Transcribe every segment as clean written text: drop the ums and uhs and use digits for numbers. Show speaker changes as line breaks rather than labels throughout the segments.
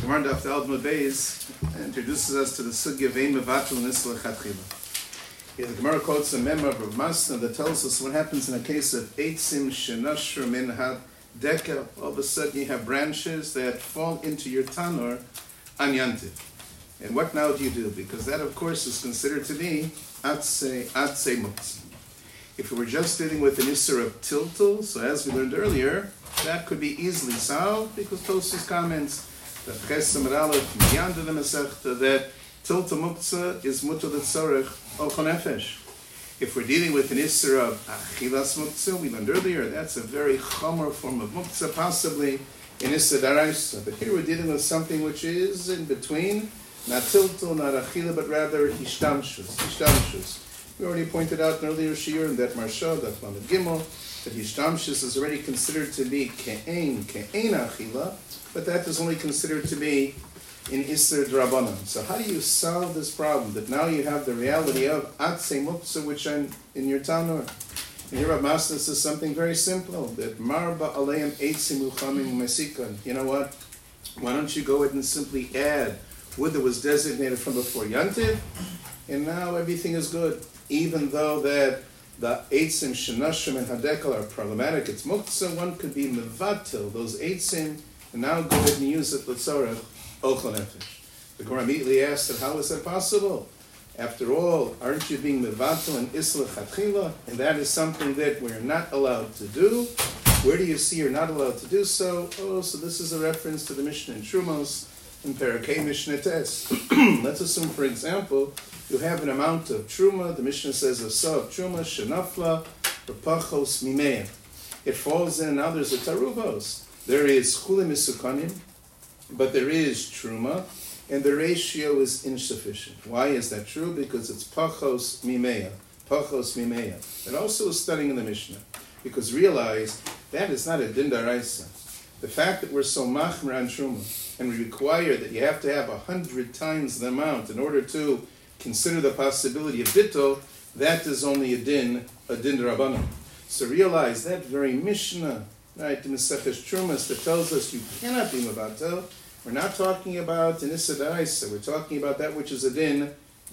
Gemara Daf Alma Beis introduces us to the sugya of Ein Mevatel Nisla Chatchila. Here the Gemara quotes a memo of Rav Masna that tells us what happens in a case of Eitzim Shenashru Min HaDeka. All of a sudden you have branches that fall into your tanur on Yantiv. And what now do you do? Because that, of course, is considered to be Atzei Muktzah. If we were just dealing with an Isser of Tiltul, so as we learned earlier, that could be easily solved because Tosfos comments that Chesed Aleph Miyanda the Masechta that Tiltul Muktzah is Mutar L'Tzorech Ochel Nefesh. If we're dealing with an Isser of Achilas Muktzah, we learned earlier, that's a very chomer form of Muktzah, possibly in Isser Daraisa. But here we're dealing with something which is in between, not Tiltul, not Achila, but rather Hishtamshus. We already pointed out in earlier shiur in that Marsha, that Lamed Gimel, that Hishtamshus is already considered to be Ke'ein Achila, but that is only considered to be in Isser D'Rabbanan. So how do you solve this problem? That now you have the reality of Atzei Muktzah, which in your Tanur. And here Rav Masna says something very simple, that Marba Aleim Eitzim Uchamim Mesikan. You know what? Why don't you go ahead and simply add wood that was designated from before Yantiv, and now everything is good. Even though that the Eitzim Shenashim and Hadekal are problematic, it's Muktzah, one could be Mevatel, those Eitzim, and now go ahead and use it L'tzorech Ochel Nefesh. The Gemara immediately asked that how is that possible? After all, aren't you being Mevatel and Isla Chatchila? And that is something that we're not allowed to do. Where do you see you're not allowed to do so? Oh, so this is a reference to the Mishnah in Trumos, in Parakei Mishnah Tes. Let's assume, for example, you have an amount of Truma, the Mishnah says a sa of Truma, Shenafla, Repachos Mimeya. It falls in, now there's a Taruvos. There is Chulim Isukanim, but there is Truma, and the ratio is insufficient. Why is that true? Because it's Pachos Mimeya. Pachos Mimeya. It also is studying in the Mishnah. Because realize, that is not a Din Daraisa. The fact that we're so machmer on Truma, and we require that you have to have 100 times the amount in order to consider the possibility of bittul, that is only a din D'Rabbanan. So realize that very Mishnah, right, the Maseches Trumas, that tells us you cannot be mevatel. We're not talking about an Issa D'Araisa. We're talking about that which is a din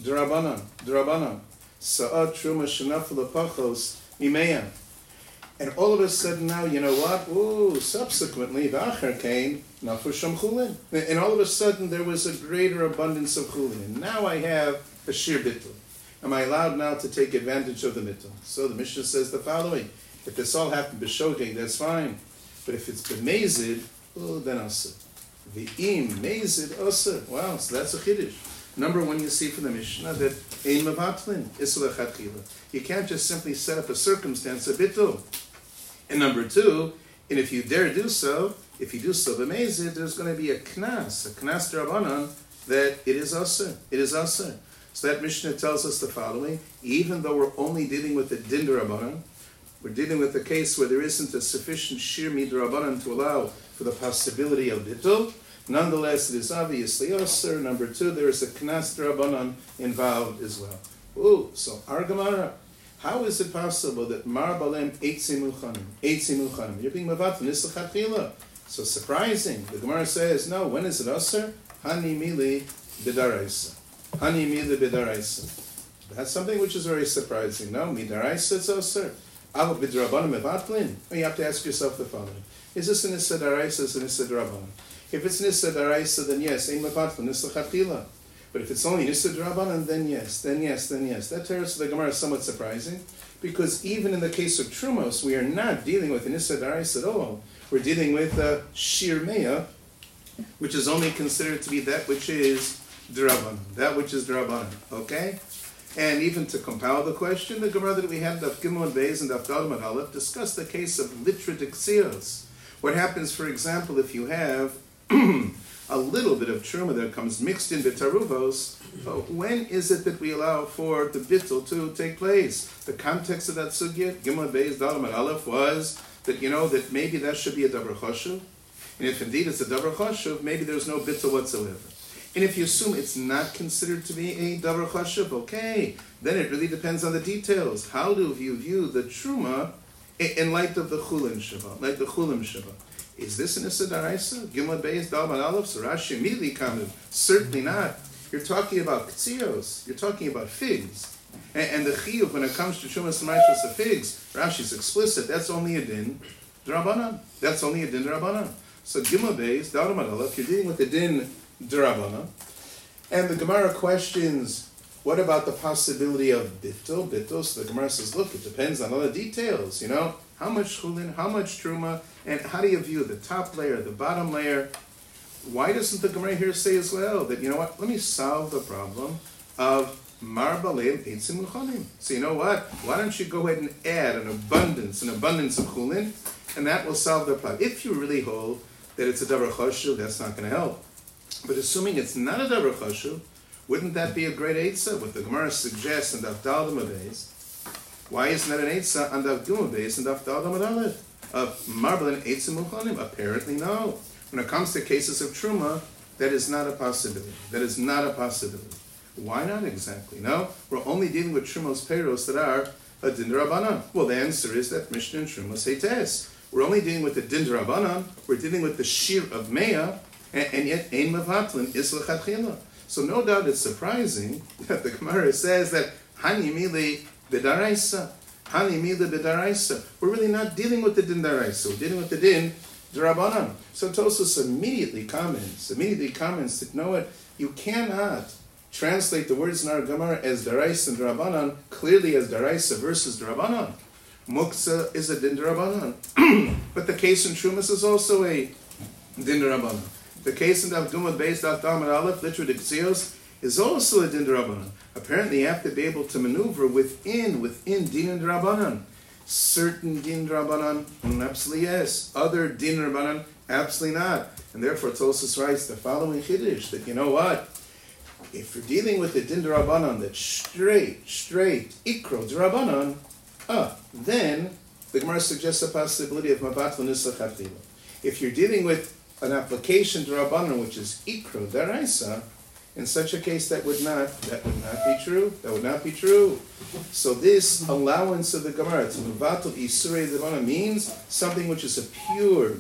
D'Rabbanan. Sa'at Truma Shenafel Pachos Mimeya. And all of a sudden now, you know what? Ooh, subsequently, the Achar came, Nafur Sham Chulin. And all of a sudden, there was a greater abundance of Chulin. And now I have a Shir Bittul. Am I allowed now to take advantage of the Bittul? So the Mishnah says the following. If this all happened b'shogeg, that's fine. But if it's b'mezid, oh, then asr. V'im mezid asr. Wow, so that's a chiddush. Number one, you see from the Mishnah that ein mevatlin isla chatchila. You can't just simply set up a circumstance of bittul. And number two, and if you dare do so, if you do so b'mezid, there's going to be a knas D'Rabbanan, that it is asr. It is asr. So that Mishnah tells us the following: even though we're only dealing with a din D'Rabbanan, we're dealing with a case where there isn't a sufficient shir midrabanan to allow for the possibility of bittul. Nonetheless, it is obviously asr. Number two, there is a knas D'Rabbanan involved as well. Ooh, so our Gemara, how is it possible that mar balem eitzim uchanim? You're being mevatel nisla chatchila. So surprising. The Gemara says, no. When is it asr? Hani mili b'daraisa. Hani mili b'daraisa. That's something which is very surprising. No, midaraisa it's asr. Ava b'drabanan mevatlin. You have to ask yourself the following: is this an issa daraisa? Is an issa drabanan? If it's an issa daraisa, then yes, ein mevatlin nisla chatchila. But if it's only issa drabanan, then yes. That tells the Gemara is somewhat surprising, because even in the case of Trumos, we are not dealing with an issa daraisa at all. We're dealing with a shir meya, which is only considered to be that which is D'Rabbanan. That which is D'Rabbanan. Okay? And even to compile the question, the Gemara that we had, Daf Gimel and Beis and Daf Dalet and Aleph, discussed the case of litra dixios. What happens, for example, if you have a little bit of truma that comes mixed in bitaruvos, when is it that we allow for the bittul to take place? The context of that sugya, Gimel and Beis, Dalet and Aleph, was that, that maybe that should be a davar chashuv. And if indeed it's a davar chashuv, maybe there's no bittul whatsoever. And if you assume it's not considered to be a davar chashuv, okay, then it really depends on the details. How do you view the truma in light of the chulim shiva, Is this an Issa Daraisa? Gimel Beis Dalman Aleph? So Rashi immediately commented, certainly not. You're talking about Ktzios. You're talking about figs. And the Chiyuv, when it comes to Shumas Maishas of figs, Rashi's explicit, that's only a din D'Rabbanan. That's only a din D'Rabbanan. So Gimel Beis Dalman Aleph, you're dealing with the din D'Rabbanan. And the Gemara questions, what about the possibility of bittul? Bittul, so the Gemara says, look, it depends on other details, how much chulin, how much truma, and how do you view the top layer, the bottom layer? Why doesn't the Gemara here say as well that, let me solve the problem of marbaleim eitzim uchalim. So you know what? Why don't you go ahead and add an abundance of chulin, and that will solve the problem. If you really hold that it's a davar chashuv, that's not going to help. But assuming it's not a davar chashuv, wouldn't that be a great eitzah? What the Gemara suggests in Daf Daled Amud Beis. Why isn't that an eitzah on Daf Gimel Beis and Daf Daled Amud Aleph? Of marbelin eitzim uchalim? Apparently no. When it comes to cases of truma, that is not a possibility. That is not a possibility. Why not exactly? No, we're only dealing with trumos peiros that are a din d'Rabbanan. Well, the answer is that Mishnah and Trumos heites. We're only dealing with the din d'Rabbanan. We're dealing with the shir of Meah, and yet ein mevatlin is lechatchila. So no doubt it's surprising that the Gemara says that hani mili b'daraisa, hani mili b'daraisa. We're really not dealing with the din d'Araisa. We're dealing with the din d'Rabbanan. So Tosfos immediately comments that, you know what, you cannot translate the words in our Gemara as Daraisa and D'Rabbanan clearly as Daraisa versus D'Rabbanan. Muktzah is a din D'Rabbanan. But the case in Trumas is also a din D'Rabbanan. The case in Daf Gimel Beis Daf Daled Aleph, literally Ktzios, is also a din D'Rabbanan. Apparently you have to be able to maneuver within din D'Rabbanan. Certain din D'Rabbanan, absolutely yes. Other din D'Rabbanan, absolutely not. And therefore Tosfos writes the following Chiddush, that you know what? If you're dealing with the din d'Rabbanan that's straight, ikro d'Rabbanan, then the Gemara suggests a possibility of mavat l'nisach hafila. If you're dealing with an application d'Rabbanan which is ikro d'Araisa, in such a case that would not be true. That would not be true. So this allowance of the Gemara to mavat isurei d'Rabbanan means something which is a pure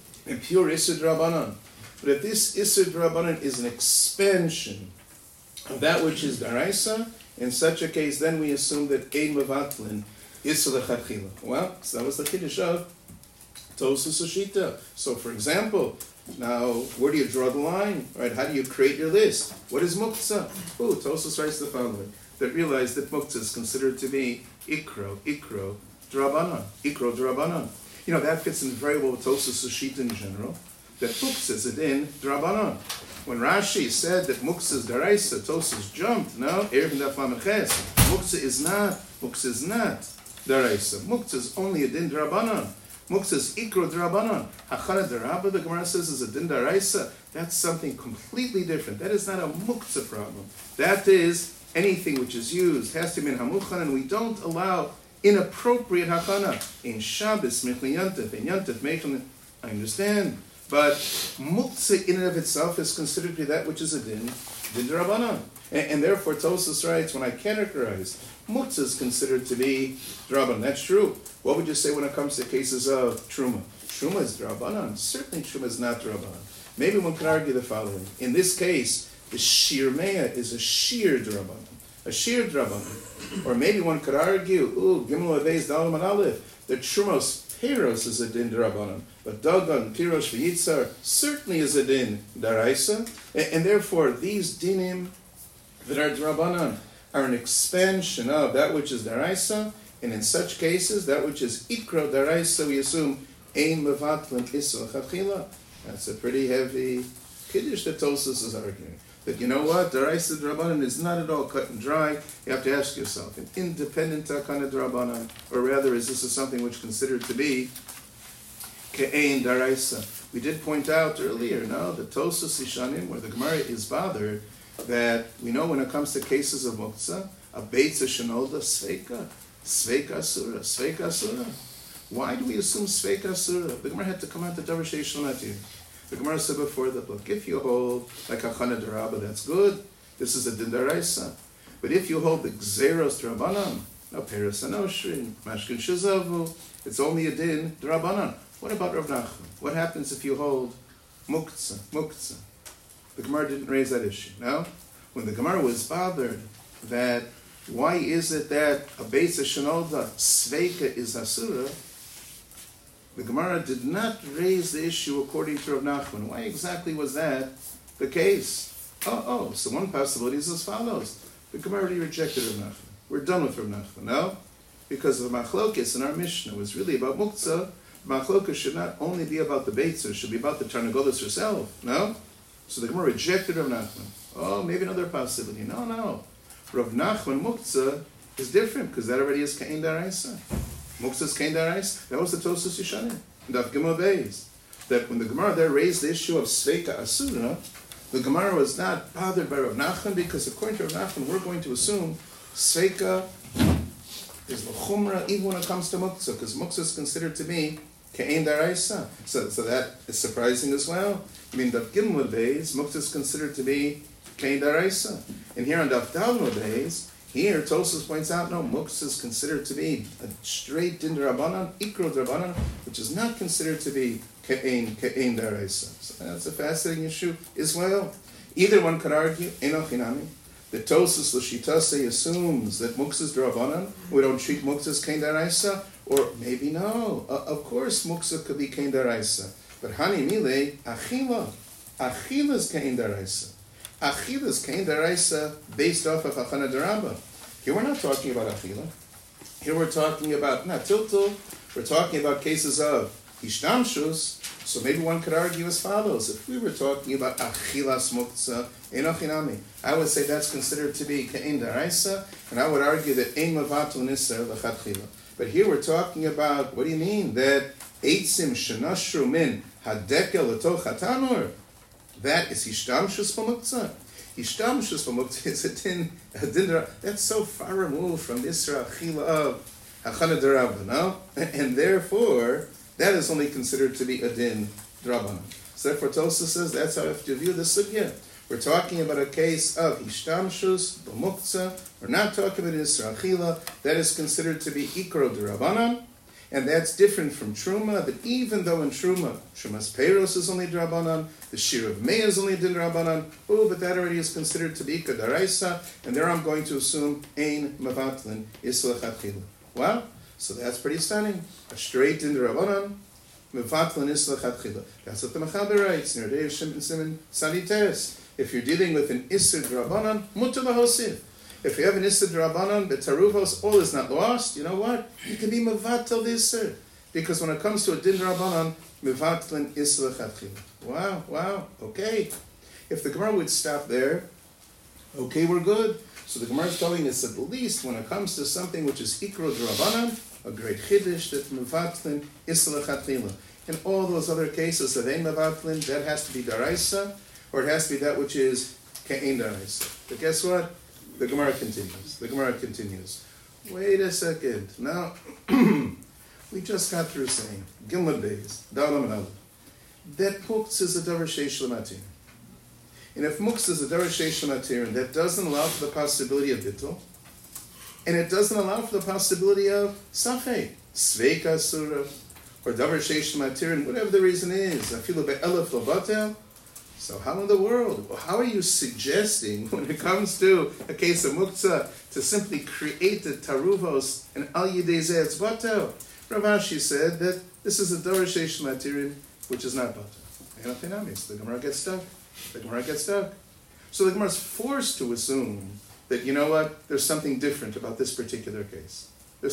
isur d'Rabbanan. But if this isur d'Rabbanan is an expansion of that which is daraisa, in such a case, then we assume that ein mevatlin is lechatchila. Well, so that was the chiddush of Tosfos Shita. So, for example, now where do you draw the line? Right? How do you create your list? What is muktzah? Tosfos writes the following: that realize that muktzah is considered to be ikro d'Rabbanan. That fits in very well with Tosfos Shita in general. That muktzah is a din d'Rabbanan. When Rashi said that muktzah is daraisa, Tosfos jumped. No, Erevin Daf Lamed Ches. Muktzah is not daraisa. Muktzah is only a din d'Rabbanan. Muktzah is ikro d'Rabbanan. Hachana d'Rabba, the Gemara says, is a din daraisa. That's something completely different. That is not a muktzah problem. That is anything which is used has to be in hamuchan, and we don't allow inappropriate hachana in Shabbos, Mechli Yantif, in Yantif, Mechli. I understand. But muktzah in and of itself is considered to be that which is a din d'Rabbanan. And therefore Tosfos writes, when I categorize, muktzah is considered to be d'Rabbanan. That's true. What would you say when it comes to cases of truma? Truma is d'Rabbanan. Certainly truma is not d'Rabbanan. Maybe one could argue the following. In this case, the shir meah is a shir d'Rabbanan. Or maybe one could argue, Gimel Beis Daled Amud Aleph, the trumos Piros is a din d'Rabbanan, but Dagan, Piros, V'yitzar certainly is a din d'Araisa, and therefore these dinim that are d'Rabbanan are an expansion of that which is d'Araisa, and in such cases, that which is ikro d'Araisa, we assume ein mevatlin isur lechatchila. That's a pretty heavy kiddush that Tosfos is arguing. That you know what, d'Araisa d'Rabbanan is not at all cut and dry. You have to ask yourself, an independent takana d'Rabbanan, or rather, is this something which is considered to be ke'ein d'Araisa? We did point out earlier, the Tosfos Ishanim, where the Gemara is bothered, that we know when it comes to cases of muktzah, a beitza shenolda sveika asura. Why do we assume sveika asura? The Gemara had to come out to davar sheish l'matir. The Gemara said before the book, if you hold like Hachana d'Rabba, that's good. This is a din d'Araisa. But if you hold the Gzeros d'Rabbanan, no Peres Anoshrin, Mashkin Shazavu, it's only a din d'Rabbanan. What about Rav Nachman? What happens if you hold muktzah, muktzah? The Gemara didn't raise that issue, no? When the Gemara was bothered that why is it that a beis shenolda sveika is asura, the Gemara did not raise the issue according to Rav Nachman. Why exactly was that the case? So one possibility is as follows. The Gemara already rejected Rav Nachman. We're done with Rav Nachman, no? Because the machlokes in our Mishnah was really about muktzah. Machlokes should not only be about the beitzer, it should be about the tarnagolas herself, no? So the Gemara rejected Rav Nachman. Maybe another possibility. No. Rav Nachman muktzah is different because that already is kain daraisa. Muktzah is kain daraisa. That was the Tosfos Yeshanim. Daf Gimel Beis. That when the Gemara there raised the issue of sveika asura, the Gemara was not bothered by Rav Nachman because according to Rav Nachman, we're going to assume sveika is l'chumra even when it comes to muktzah, because muktzah is considered to be ke'en daraisa. So that is surprising as well. I mean, Daf Gimel Beis, muktzah is considered to be ke'en daraisa. And here on Daf Dalmo Beis, here Tosfos points out, no, muktzah is considered to be a straight din d'Rabbanan, ikro d'Rabbanan, which is not considered to be ke'en daraisa. So that's a fascinating issue as well. Either one could argue, enoch inami, the Tosfos L'shitase assumes that muktzah is d'Rabbanan, we don't treat muktzah as ke'en daraisa, or maybe no. Of course, muktzah could be ke'en daraisa, but hani mile achila is ke'en daraisa. Achila is ke'en daraisa based off of Hachana d'Rabba. Here we're not talking about achila. Here we're talking about not tiltul. We're talking about cases of ishtamshus. So maybe one could argue as follows: if we were talking about achilas muktzah enochinami, I would say that's considered to be ke'en daraisa, and I would argue that ein mavatul nisar l'chadchila. But here we're talking about, what do you mean that eitzim shenashru min hadekel letoch hatanur? That is Hishtamshus B'muktzah. Hishtamshus B'muktzah is a din, that's so far removed from Isra Achila of Hachana d'Rabba, no? And therefore, that is only considered to be a din d'Rabbanan. So therefore, Tosfos says that's how you have to view the sugya. We're talking about a case of Hishtamshus B'muktzah. We're not talking about Isra Achila. That is considered to be Ikro d'Rabbanan. And that's different from Truma, that even though in Truma's Peiros is only D'Rabbanan, the Shir of Mei is only D'Rabbanan, but that already is considered to be Kedaraisa, and there I'm going to assume Ein Mavatlin is L'chadchila. Wow, so that's pretty stunning. A straight D'Rabbanan, Mavatlin is L'chadchila. That's what the Mechaber writes, near Dei Simon Sanites. If you're dealing with an Isser D'Rabbanan, Mutar L'Hosif. If you have an Isser D'Rabbanan, but Taruvos, all is not lost, you know what? You can be Mevatel the Isser. Because when it comes to a Din D'Rabbanan, Mevatlin Isser L'chadchila. Wow, okay. If the Gemara would stop there, okay, we're good. So the Gemara is telling us at least when it comes to something which is Ikro D'Rabbanan, a great Chiddush, that Mevatlin Isser L'chadchila. In all those other cases of Ein Mevatlin, that has to be Daraisa, or it has to be that which is Ke'en Daraisa. But guess what? The Gemara continues. Wait a second. Now, we just got through saying, Gimel Beis, Dalam and Aleph, that muktzah is a davar sheish l'matir. And if muktzah is a davar sheish l'matir, and that doesn't allow for the possibility of bittul, and it doesn't allow for the possibility of safei, sveika asura, or davar sheish l'matir, and whatever the reason is, afilu be'elef lo batel. So how in the world, how are you suggesting when it comes to a case of muktzah to simply create the taruvos and al yidei zeh it's batel? Rav Ashi said that this is a davar sheish l'matir which is not batel. And the Gemara gets stuck. So the Gemara is forced to assume that, you know what, there's something different about this particular case.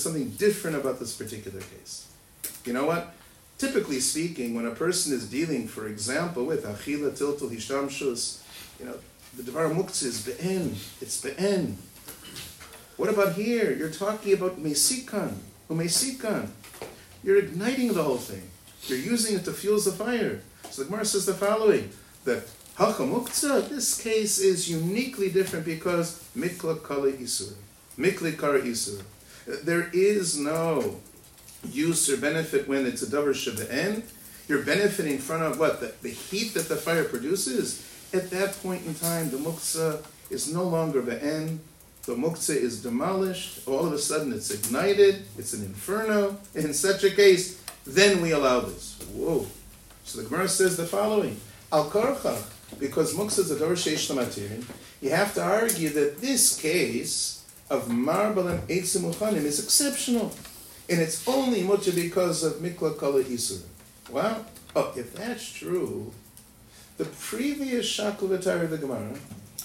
You know what? Typically speaking, when a person is dealing, for example, with achila, tiltul, hishtamshus, the devar muktzah is be'en. It's be'en. What about here? You're talking about mesikan. You're igniting the whole thing. You're using it to fuel the fire. So the Gemara says the following, that hacha muktzah, this case is uniquely different because mikla kara isur. There is no use or benefit when it's a davar shebe'en. You're benefiting from what? The heat that the fire produces. At that point in time, the muktzah is no longer be'en. The muktzah is demolished. All of a sudden, it's ignited. It's an inferno. In such a case, then we allow this. Whoa. So the Gemara says the following. Al Korchach, because Muksa is a Dor Sheish Lamatirin, you have to argue that this case of Marbal and Eitzim Uchanim is exceptional. And it's only much because of Mikla Kala Isur. Well, if that's true, the previous Shakul V'Tara of the Gemara,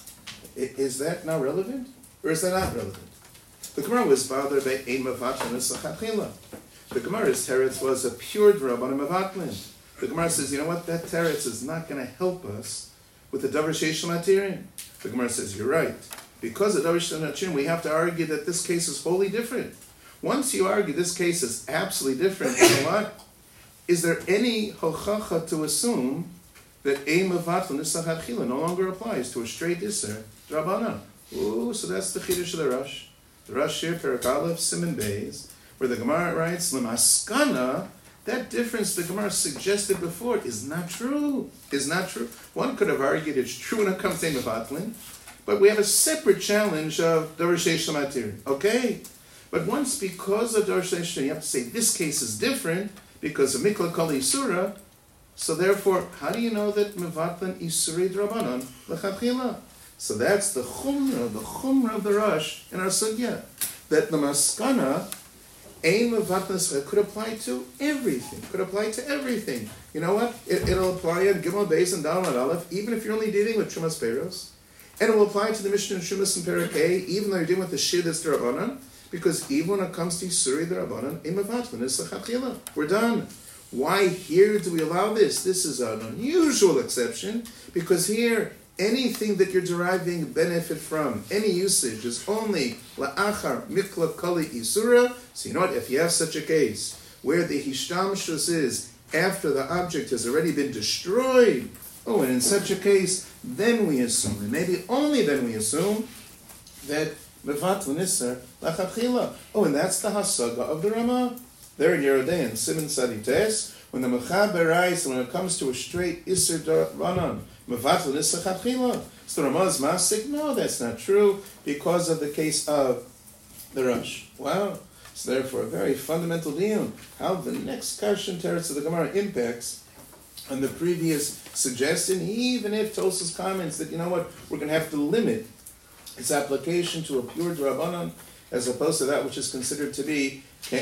is that now relevant? Or is that not relevant? The Gemara was bothered by Ein Mavatlan Esachachila. The Gemara's teretz was a pure D'Rabbanan Mavatlin. The Gemara says, you know what, that teretz is not going to help us with the Davar Sheish Lamatirin. The Gemara says, you're right. Because of Davar Sheish Lamatirin, we have to argue that this case is wholly different. Once you argue this case is absolutely different, you know what? Is there any hochacha to assume that Ein Mavatlan Esachachila no longer applies to a straight Isser D'Rabbanan? Ooh, so that's the Chiddush of the Rosh. The Rosh here, Perek Aleph, Siman Beis, where the Gemara writes, L'maskana, that difference the Gemara suggested before is not true. Is not true. One could have argued it's true when it comes to Mevatlin, but we have a separate challenge of Davar Sheish Lamatirin. Okay? But once, because of Davar Sheish Lamatirin, you have to say this case is different because of Mikla Kol Isura, so therefore, how do you know that Mevatlin Isuri D'Rabbanan L'chachila? So that's the chumrah of the Rosh in our sugya, that the maskana, Ein Mevatlan could apply to everything. Could apply to everything. You know what? It'll apply in Gimel Beis and Daled Aleph, even if you're only dealing with Shumas Peiros, and it will apply to the Mishnah and Shumas and Perek A, even though you're dealing with the Shid that's D'Rabbanan, because even when it comes to Yisuri D'Rabbanan, Ein Mevatlan is L'chachila. We're done. Why here do we allow this? This is an unusual exception, because here anything that you're deriving benefit from, any usage, is only la'achar mikla kali isura. So you know what, if you have such a case, where the hishtamshus is after the object has already been destroyed, and in such a case, then we assume, and maybe only then we assume, that mevatlan isser la'chachila. And that's the hasaga of the Ramah. There in Yerodei, Siman Sadites, when the mechaber writes, when it comes to a straight isser D'Rabbanan, Mevatlan Isser Chachila. So the Ramah's Masik, no, that's not true, because of the case of the Rosh. Wow. So therefore, a very fundamental deal, how the next Karshan teretz of the Gemara impacts on the previous suggestion, even if Tosafos comments that, you know what, we're going to have to limit its application to a pure D'Rabbanan, as opposed to that which is considered to be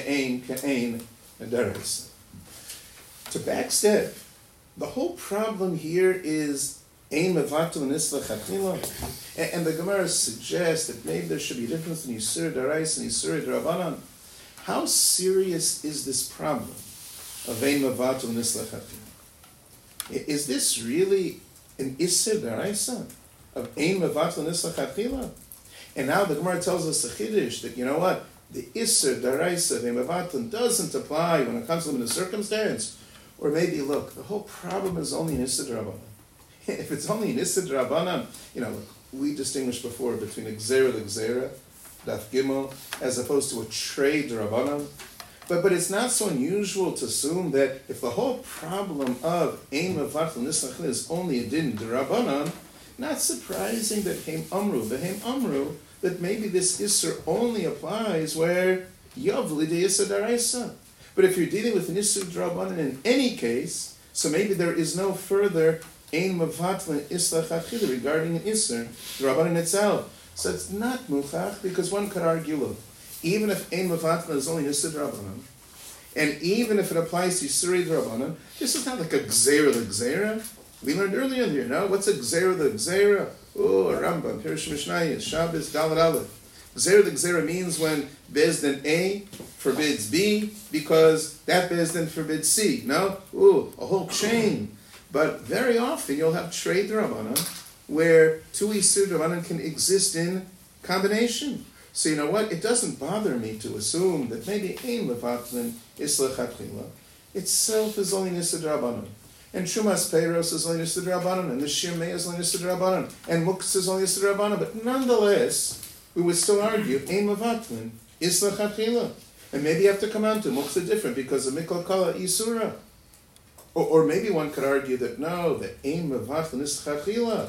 Ke'ein, and Deres. To backstep, the whole problem here is Ein Mevatlan Isser Chachila, and the Gemara suggests that maybe there should be a difference in Yisur D'Oraisa and Yisur D'Rabbanan. How serious is this problem of Ein Mevatlan Isser Chachila? Is this really an Isser D'Oraisa of Ein Mevatlan Isser Chachila? And now the Gemara tells us a Chiddush that, you know what, the Isser D'Oraisa of Ein Mevatlan doesn't apply when it comes to limited circumstance. Or maybe, look, the whole problem is only an Isser D'Rabbanan. If it's only an Isser D'Rabbanan, look, we distinguished before between a Gzera L'Gzera, Daf Gimel, as opposed to a Trei D'Rabbanan. But it's not so unusual to assume that if the whole problem of Ein Mevatlan Isser Chachila is only a Din D'Rabbanan, not surprising that Heim Amru, that maybe this Isser only applies where Yav L'Idei Isser D'Oraisa. But if you're dealing with an Isser D'Rabbanan in any case, so maybe there is no further Ein Mevatlan Isser Chachila regarding an Isser D'Rabbanan itself. So it's not Muchach, because one could argue, look, even if Ein Mevatlan is only Isser D'Rabbanan, and even if it applies to Yisuri D'Rabbanan, this is not like a Gzera L'Gzera. We learned earlier in the year, no? What's a Gzera L'Gzera? Oh, a Rambam, Pirush Mishnayos, Shabbos, Daled Aleph. Gzera L'Gzera means when Beis Din A forbids B, because that Beis Din forbids C. No? A whole chain. But very often you'll have Trei D'Rabbanan, where two Isur D'Rabbanan can exist in combination. So you know what? It doesn't bother me to assume that maybe Ein Mevatlan Isser Chachila itself is only Isser D'Rabbanan. And Shumas Peiros is only Isser D'Rabbanan, and the Shirmei is only Isser D'Rabbanan, and Muktzah is only Isser D'Rabbanan. But nonetheless, we would still argue Ein Mevatlan Isser Chachila. And maybe you have to come on to Muktzah different because of Mikol Kala Isura. Or maybe one could argue that no, the Ein Mevatlan Isser Chachila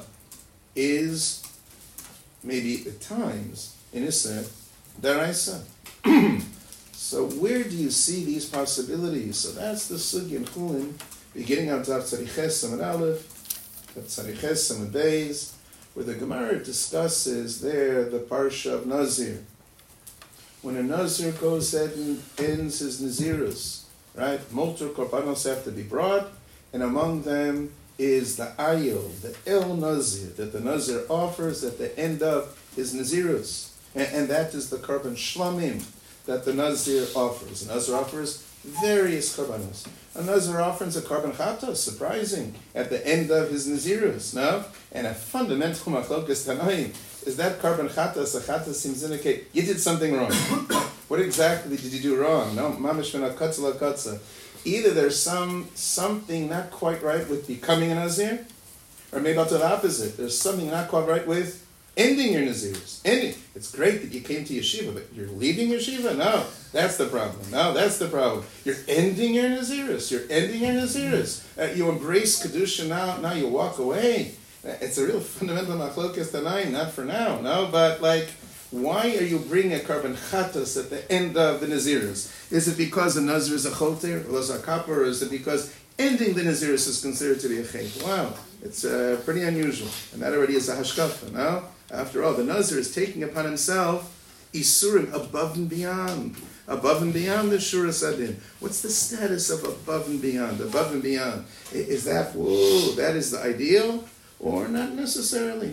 is maybe at times in Isser D'Oraisa. So where do you see these possibilities? So that's the sugya in Chulin, beginning on Daf Tzadiches Samad Aleph, Daf Tzadiches Samad Beis, where the Gemara discusses there the parsha of Nazir. When a Nazir goes ahead and ends his Nazirus, right? Multiple korbanos have to be brought, and among them is the ayil, the El Nazir, that the Nazir offers at the end of his Nazirus. And that is the korban shlamim that the Nazir offers. The Nazir offers various korbanos. A Nazir offers a korban chata, surprising, at the end of his Nazirus. No? And a fundamental machlokas tanaim is that korban chata, a chata seems to indicate you did something wrong. What exactly did you do wrong? No, mamish min hakatza lakatza. Either there's something not quite right with becoming a Nazir, or maybe to the opposite. There's something not quite right with ending your Nazirus. It's great that you came to yeshiva, but you're leaving yeshiva? No, that's the problem. No, that's the problem. You're ending your Nazirus. You're ending your Nazirus. You embrace Kedusha now you walk away. It's a real fundamental machlokas tanaim, not for now. No, but why are you bringing a korban chatas at the end of the Nazirus? Is it because the Nazir is a choter, or a kappa, or is it because ending the Nazirus is considered to be a chet? Wow, it's pretty unusual. And that already is a hashkafa, no? After all, the Nazir is taking upon himself isurim above and beyond the shura sadin. What's the status of above and beyond? Above and beyond. Is that, that is the ideal? Or not necessarily,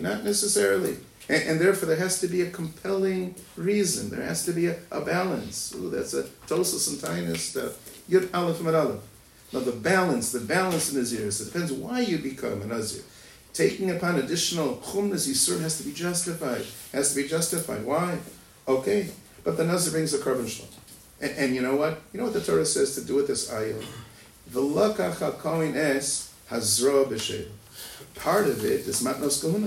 And therefore there has to be a compelling reason. There has to be a balance. That's a Tosas and Tainus, Yud Aleph Mad Aleph. Now the balance in Nazirus, it depends why you become a Nazir. Taking upon additional chumnas yisur has to be justified. Why? Okay, but the Nazir brings a korban shlam. And you know what? You know what the Torah says to do with this ayil? V'lakach ha'kohen es hazro b'shev. Part of it is matnos kahuna.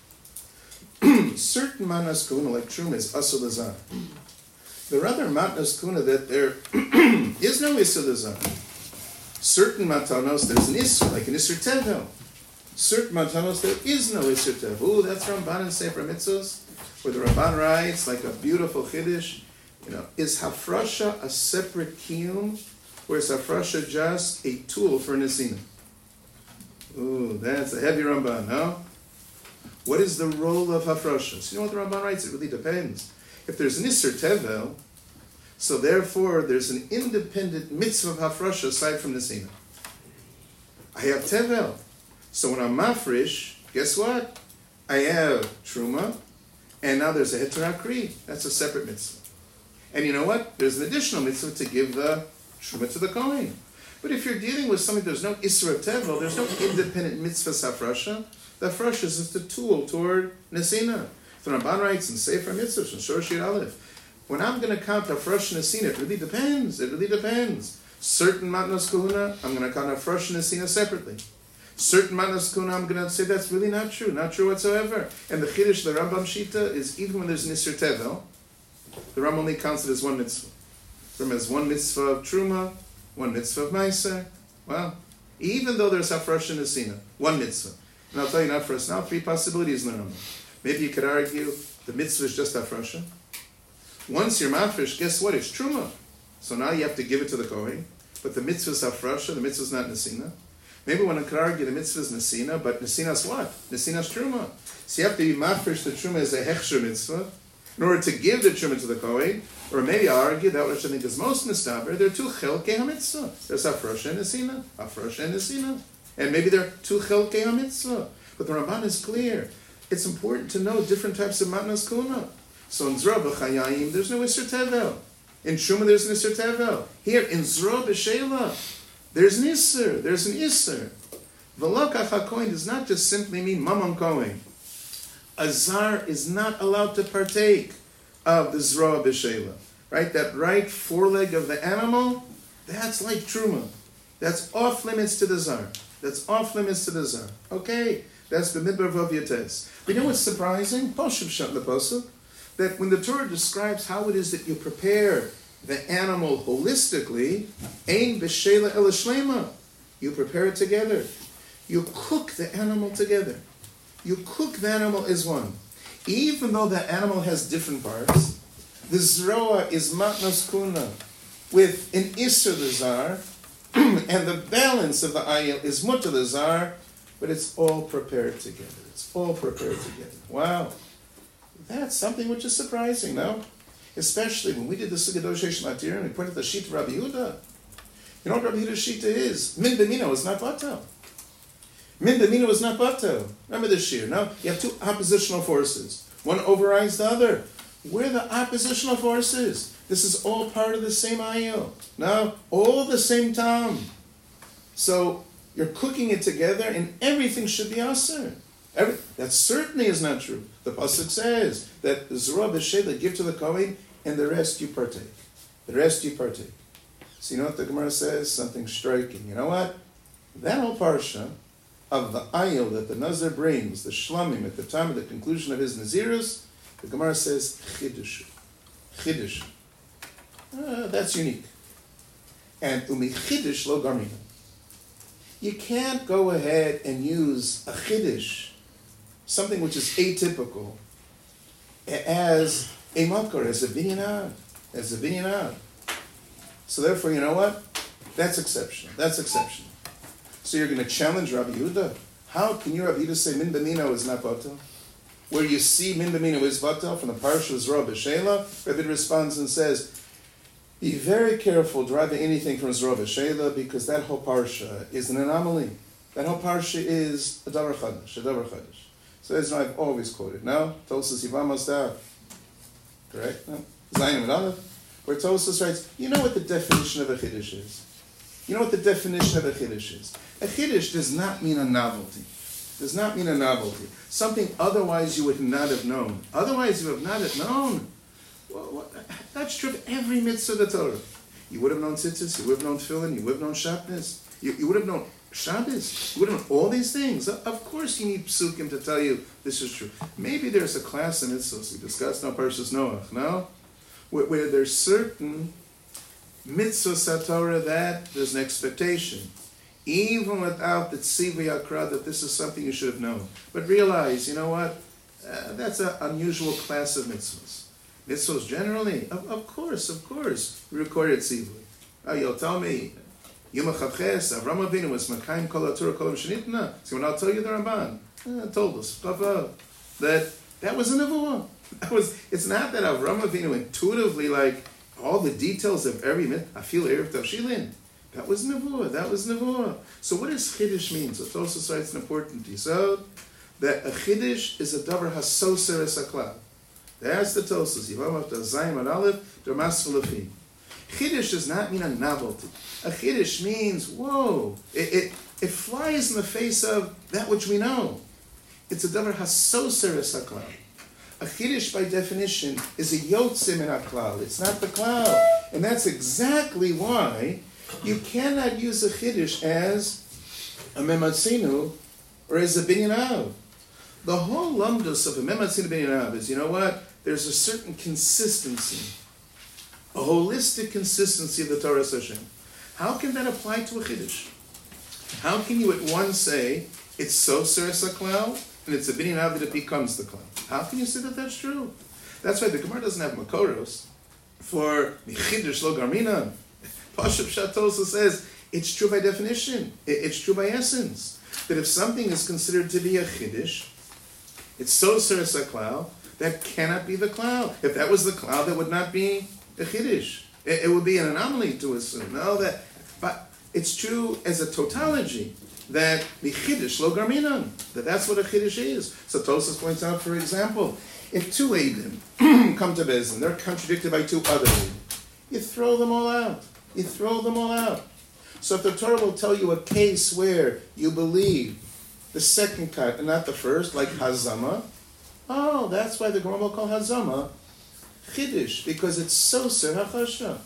Certain matnos kahuna, like truma, is asur l'zar. There are other matnos kahuna that there is no isur l'zar. Certain matanos, there's an isur, like an isur tevel. Certain matanos, there is no isur tevel. That's Ramban and Sefer Mitzvos, where the Ramban writes, like a beautiful chiddush, is hafrasha a separate kiyum, or is hafrasha just a tool for nesina? Ooh, that's a heavy Ramban, no? What is the role of hafrasha? So you know what the Ramban writes? It really depends. If there's an isur tevel, so therefore there's an independent mitzvah of hafrasha aside from nesina. I have tevel. So when I'm mafrish, guess what? I have truma, and now there's a heter hakri. That's a separate mitzvah. And you know what? There's an additional mitzvah to give the truma to the kohen. But if you're dealing with something, there's no isra tevel, there's no independent mitzvah hafrasha. The hafrasha is just a tool toward nesina. The Ramban writes in Sefer Mitzvah, in Shor Shir Aleph, when I'm going to count hafrasha nesina, it really depends. Certain matnos kahuna, I'm going to count hafrasha nesina separately. Certain matnos kahuna, I'm going to say that's really not true whatsoever. And the chiddush, the Rambam Shita, is even when there's an isra tevel, the Rambam only counts it as one mitzvah. The Rambam has one mitzvah of truma, one mitzvah of meiser. Well, even though there's hafrasha nesina, one mitzvah. And I'll tell you not for us now, 3 possibilities in the Rambam. Maybe you could argue the mitzvah is just hafrasha. Once you're mafresh, guess what? It's truma. So now you have to give it to the kohen. But the mitzvah is hafrasha, the mitzvah is not nesina. Maybe one could argue the mitzvah is nesina, but nesina's what? Nesina's truma. So you have to be mafresh the truma as a hechsher mitzvah in order to give the truma to the kohen. Or maybe I'll argue that which I think is most mistaber, there are 2 chelkei ha-mitzvah. There's hafrasha and nesina. And maybe there are 2 chelkei ha-mitzvah. But the Ramban is clear. It's important to know different types of matnas kuna. So in Zra b'chayayim, there's no isur tevel. In Truma, there's an isur tevel. Here, in Zra b'sheila, there's an isur. V'lakach ha-kohen does not just simply mean mamam kohen. A zar is not allowed to partake of the Zra b'sheila. Right? That right foreleg of the animal, that's like Truma. That's off limits to the zar. Okay, that's the midbar vav yates. But you know what's surprising? Poshuv shat lepasuk. That when the Torah describes how it is that you prepare the animal holistically, ein b'sheila el shlema, you prepare it together. You cook the animal together. You cook the animal as one. Even though the animal has different parts, The Zroa is Matnos Kuna with an Isser the Zar, and the balance of the Ayil is Mutter the Zar, but it's all prepared together. It's all prepared together. Wow. That's something which is surprising, no? Especially when we did the Sugadosh Matir and we pointed the sheet of Rabbi Yehuda. You know what Rabbi Yehuda's shita is? Min b'mino is not batel. Min b'mino is not batel. Remember this shir, no? You have two oppositional forces. One overrides the other. We're the oppositional forces. This is all part of the same ayil. No? All the same tam. So you're cooking it together and everything should be aser. That certainly is not true. The pasuk says that Zerah b'shela give to the Kohen and the rest you partake. The rest you partake. So you know what the Gemara says? Something striking. You know what? That whole parsha of the ayil that the Nazir brings, the shlamim, at the time of the conclusion of his Nazirus, the Gemara says chiddush. Chiddush. That's unique. And umi chiddush lo garmina. You can't go ahead and use a chiddush, something which is atypical, as a makar, as a binyanad, So therefore, you know what? That's exceptional. That's exceptional. So you're going to challenge Rabbi Yehuda? How can you, Rabbi Yehuda, say min b'mino is not batel? Where you see min b'mino is batel from the parsha of Zerah b'shela, Rabbi responds and says, be very careful driving anything from Zerah b'shela because that whole parsha is an anomaly. That whole parsha is a davar chadash, So as I've always quoted. Now, Tosas Yivam Mastav. Correct? No? Zayin and Aleph. Where Tosas writes, you know what the definition of a chiddush is? You know what the definition of a chiddush is? A chiddush does not mean a novelty. Does not mean a novelty. Something otherwise you would not have known. Otherwise you have not have known. Well, that's true of every mitzvah of the Torah. You would have known tzitzis, you would have known tefillin, you would have known Shabbos, you would have known Shabbos, you would have known all these things. Of course you need psukim to tell you this is true. Maybe there's a class in mitzvahs, we discussed now Parshas Noach, no? Where there's certain mitzvahs Torah that there's an expectation, even without the tzivui akra, that this is something you should have known. But realize, you know what? That's an unusual class of mitzvahs. Mitzvahs generally, of course, we recorded tzivui. You'll tell me, Yom HaChavches, Avram Avinu was Makayim Kol HaTorah Kol HaShenitna. So when I'll tell you the Ramban, told us, that was a nevuah. It's not that Avram Avinu intuitively, like, all the details of every mitzvah, I feel Erev Tavshilin. That was nevuah. So what does chiddush mean? So Tosafos writes an important yisod, that a chiddush is a davar hasoser es haklal. That's the Tosafos. Yivam of the Zayim and Aleph, Dermas V'Lefim. Chiddush does not mean a novelty. A chiddush means, whoa, it flies in the face of that which we know. It's a davar hasoser es haklal. A chiddush, by definition, is a yotzim in haklal. It's not the klal. And that's exactly why you cannot use a chiddush as a mematzinu or as a binyan av. The whole lumdus of a mematzinu binyan av is, you know what? There's a certain consistency, a holistic consistency of the Torah Hashem. How can that apply to a chiddush? How can you at once say it's so seres haklal and it's a binyan av that it becomes the klal? How can you say that that's true? That's why the Gemara doesn't have makoros for chiddush lo garmina. Pashup Pshat also says it's true by definition. It's true by essence. That if something is considered to be a chiddush, it's so seres haklal, that cannot be the klal. If that was the klal, that would not be a chiddush. It would be an anomaly to assume. No, but it's true as a tautology that the chiddush lo garminan, that's what a chiddush is. So Tosafos points out, for example, if two eidim come to Bezdin, they're contradicted by two other eidim, you throw them all out. So if the Torah will tell you a case where you believe the second cut and not the first, like Hazama, that's why the Gemara will call Hazama chiddush, because it's so ser hachasha.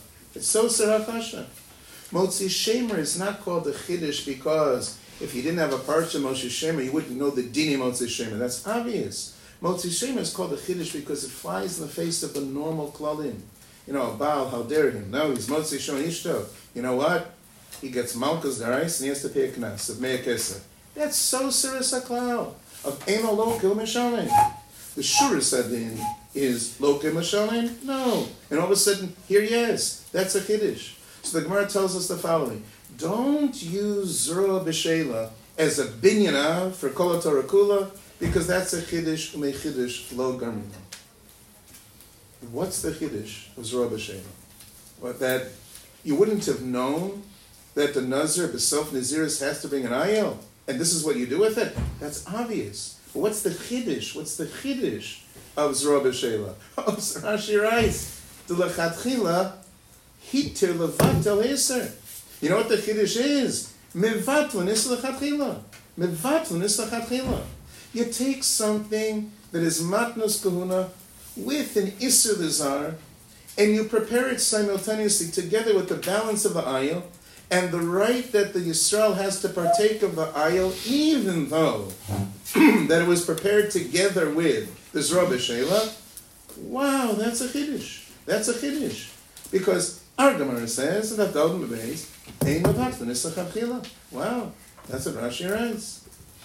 Motzi Shemer is not called a chiddush because if you didn't have a parsha Motzi Shemer, you wouldn't know the dini Motzi Shemer. That's obvious. Motzi Shemer is called a chiddush because it flies in the face of the normal klalim. You know, Baal, how dare him? No, he's Motzi Shemer Ishto. You know what? He gets malchus derais and he has to pay a knas of mea kesef. That's so seres haklal of eno lo kil mishalim. The Shuris Adin is Loke Mashalim? No. And all of a sudden, here yes, that's a Kiddush. So the Gemara tells us the following. Don't use Zerah B'Sheila as a binyana for Kol Torah Kula, because that's a Kiddush, Umei Kiddush, Lo Garmina. What's the Kiddush of Zerah B'Sheila? What, that you wouldn't have known that the Nazir, B'Sof Naziris, has to bring an ayel, and this is what you do with it? That's obvious. But what's the Chiddush? What's the Chiddush of Zerah B'Sheila? Oh, so Rashi writes, the Lechatchila, Hitir Levatel Eser. You know what the Chiddush is? Mevatlin is Lechatchila. Mevatlin is Lechatchila. You take something that is Matnos Kahuna with an Isser Lizar, and you prepare it simultaneously together with the balance of the ayil, and the right that the Yisrael has to partake of the ayil, even though that it was prepared together with the Zerah B'Sheila. Wow, that's a Chiddush. That's a Chiddush. Because our Gemara says that Golden Bebeis, Ein Mevatlin is Lechatchila. Wow, that's what Rashi writes.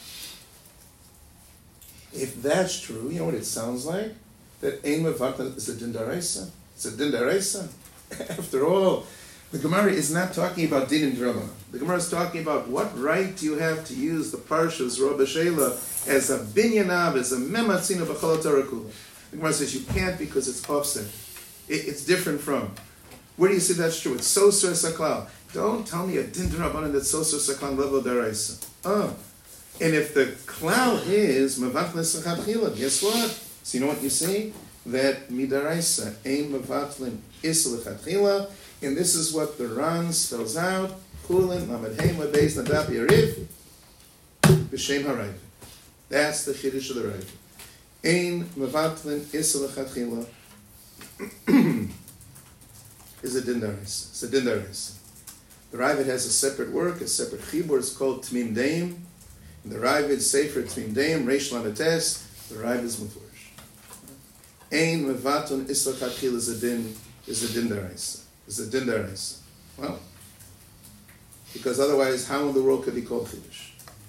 If that's true, you know what it sounds like? That Ein Mevatlin is a Din D'Oraisa. It's a Din D'Oraisa. After all, the Gemara is not talking about Din and Drama. The Gemara is talking about what right do you have to use the Parsha Zerah B'Sheila as a binyanav, as a mematzina b'chol Torah kula. The Gemara says you can't because it's offset. It's different from. Where do you see that's true? It's Soser Saklal. Don't tell me a Din D'Rabbanan that's Soser Saklal level D'Oraisa. Oh. And if the klal is Mevatlin Lechatchila, guess what? So you know what you see? That Midaraisa, Ein Mevatlin is Lechatchila, and this is what the Ran spells out, Kulin, Lamed Heim, Beis Nadab Yarif, B'Shem HaRaiv. That's the Chiddush of the Raiv. Ein Mevatlin is Lechatchila is a Din D'Oraisa. It's a Din D'Oraisa. The Ravid has a separate work, a separate chibur. It's called Tmim Deim. And the Ravid Sefer Tmim Deim, Reish Lametes, the Ravid is Mufurish. Ein Mevatlin is Lechatchila is a Din D'Oraisa. Is a Din D'Oraisa. Well, because otherwise, how in the world could he call Chiddush?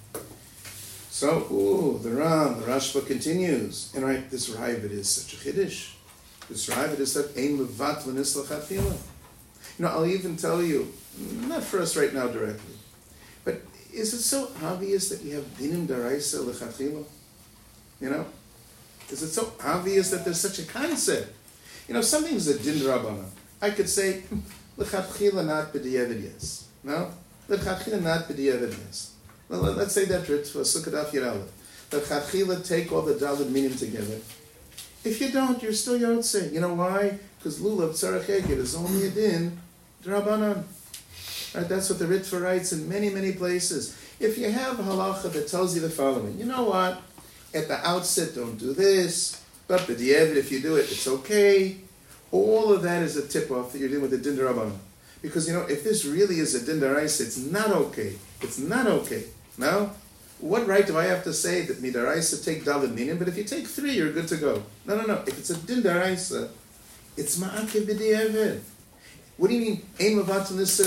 So, the Ram, the Rashba continues. And right, this Ravid is such a Chiddush. This Ravid is that Ein Mevatlin is Lechatchila. You know, I'll even tell you, not for us right now directly, but is it so obvious that you have Dinim D'Oraisa Lechatchila? You know? Is it so obvious that there's such a concept? You know, something's a Din D'Rabbanan. I could say, Lechatchila not b'di'evid yes. No? Lechatchila not b'di'evid yes. Well, let's say that for Sukkot Yiraleh. Lechatchila take all the Daled minim together. If you don't, you're still Yotzei. You know why? Because Lulav Tzarech Eged is only a Din D'Rabbanan. Right? That's what the Ritva writes in many, many places. If you have a halacha that tells you the following, you know what? At the outset, don't do this, but b'di'evid, if you do it, it's okay. All of that is a tip-off that you're dealing with a Din D'Rabbanan. Because, you know, if this really is a Din D'Oraisa, it's not okay. It's not okay. No? What right do I have to say that Midaraisa take Daled Minim, but if you take 3, you're good to go? No. If it's a Din D'Oraisa, it's Ma'akev b'di'evid. What do you mean? Ein Mevatlin is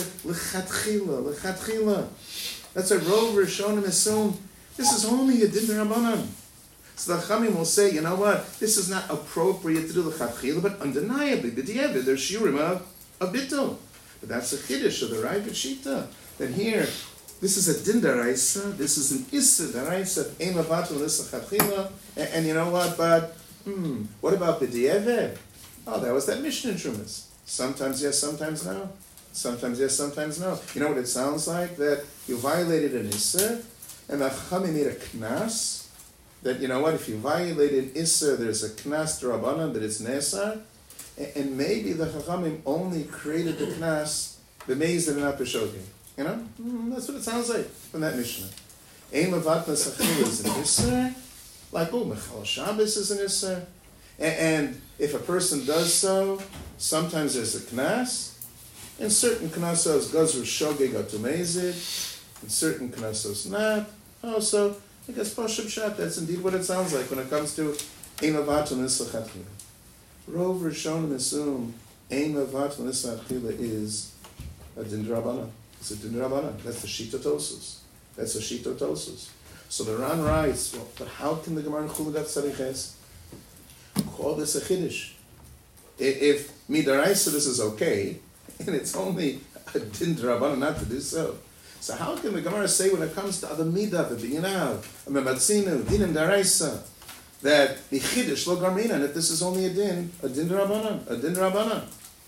Lechatchila. That's a Rov Rishonim assume. This is only a Din D'Rabbanan. So the Chachamim will say, you know what? This is not appropriate to do Lechatchila, but undeniably, b'di'evid, there's shiurim of bittul. But that's a Chiddush of the Ravid Shita. That here, this is a Din D'Oraisa, this is an Issa D'Oraisa, Ein Mevatlin is Lechatchila, and you know what? But what about b'di'evid? Oh, that was that Mishnah in Shumas. Sometimes yes, sometimes no. Sometimes yes, sometimes no. You know what it sounds like? That you violated an Isser, and the Chachamim made a Knas, that, you know what, if you violated Isser, there's a Knas D'Rabbanan, that it's Nesar, and maybe the Chachamim only created the Knas, b'meiz and not b'shogeg. You know? That's what it sounds like from that Mishnah. Ein Mevatlin Lechatchila is an Isser, like, Mechal Shabbos is an Isser, and if a person does so, sometimes there's a Knas, and certain Knasos Gazru Shogeg Atumezid, and certain Knasos not. Oh, so I guess Pashab Shat, that's indeed what it sounds like when it comes to Ein Mevatlin is Lechatchila. Rov Rishonim assume Ein Mevatlin is Lechatchila is a Din D'Rabbanan. It's a Din D'Rabbanan. That's the Shita Tosus. So the Ran writes, well, but how can the Gemara in Chulugat Tzadiches call this a chiddush. If midaraisa this is okay, and it's only a din d'Rabbanan not to do so. So how can the Gemara say when it comes to other midah, the biyinav, a mematzinu, dinim d'Araisa, that the chiddush lo garmina, and if this is only a din d'Rabbanan,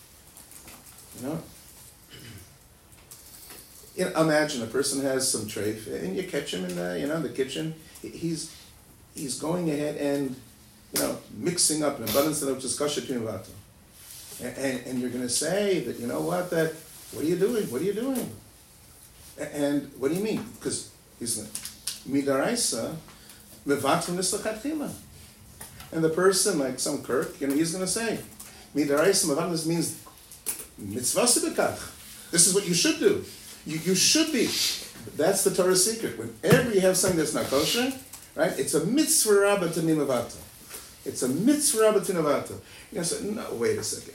imagine a person has some treif, and you catch him in the kitchen. He's going ahead and mixing up an abundance of just kosher tunivato, and you're going to say that what are you doing? And what do you mean? Because he's midaraisa mevatum nislachatchila, and the person like some Kirk, he's going to say midaraisa mevatum means mitzvah sebekach. This is what you should do. You should be. That's the Torah secret. Whenever you have something that's not kosher, right? It's a mitzvah rabbah to mimavato. It's a mitzvah rabbah to navato. Say, no, wait a second.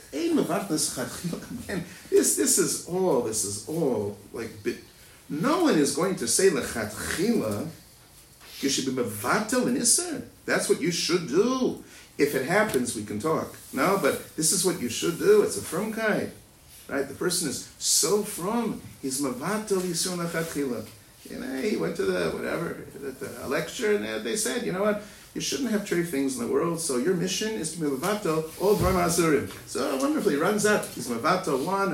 Again, this is all like. No one is going to say lechatchila. You should be mevatel and iser. That's what you should do. If it happens, we can talk. No, but this is what you should do. It's a frumkeit. Right? The person is so from, he's mavatel yisur lechatchila. He went to the lecture, and they said, you shouldn't have three things in the world, so your mission is to be mavatel all dvar ma'asurim. So wonderfully, he runs up, he's mavatel one.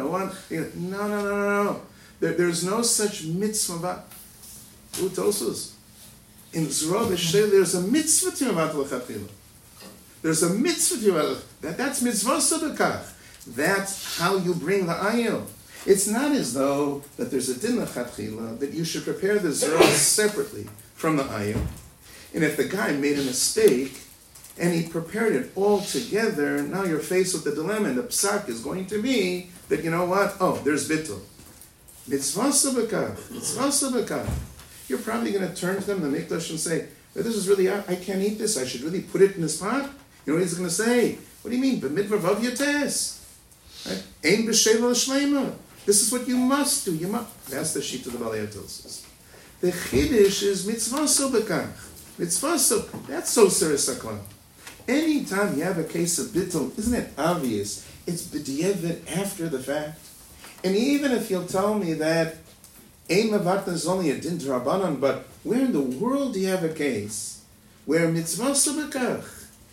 No. There's no such mitzvah. Utosus. In Zorah B'Shtei, there's a mitzvah to mavatel lechatchila. There's a mitzvah to mavatel. That's mitzvah sabekach. That's how you bring the ayil. It's not as though that there's a din lechatchila that you should prepare the zerah separately from the ayil. And if the guy made a mistake and he prepared it all together, now you're faced with the dilemma, and the psak is going to be that there's bittul. Mitzvah sabekach. You're probably going to turn to them in the mikdash and say, "This is really I can't eat this. I should really put it in this pot." You know what he's going to say? What do you mean? B'midvar vav yates. Ein b'sheva l'shleima. This is what you must do. That's the sheet of the Balei HaTosfos. The chiddush is mitzvah sabekach. Mitzvah so that's so serisaklam. Anytime you have a case of bittul, isn't it obvious? It's b'diavad after the fact. And even if you'll tell me that ein mavatna is only a din d'Rabbanan, but where in the world do you have a case where mitzvah sabekach?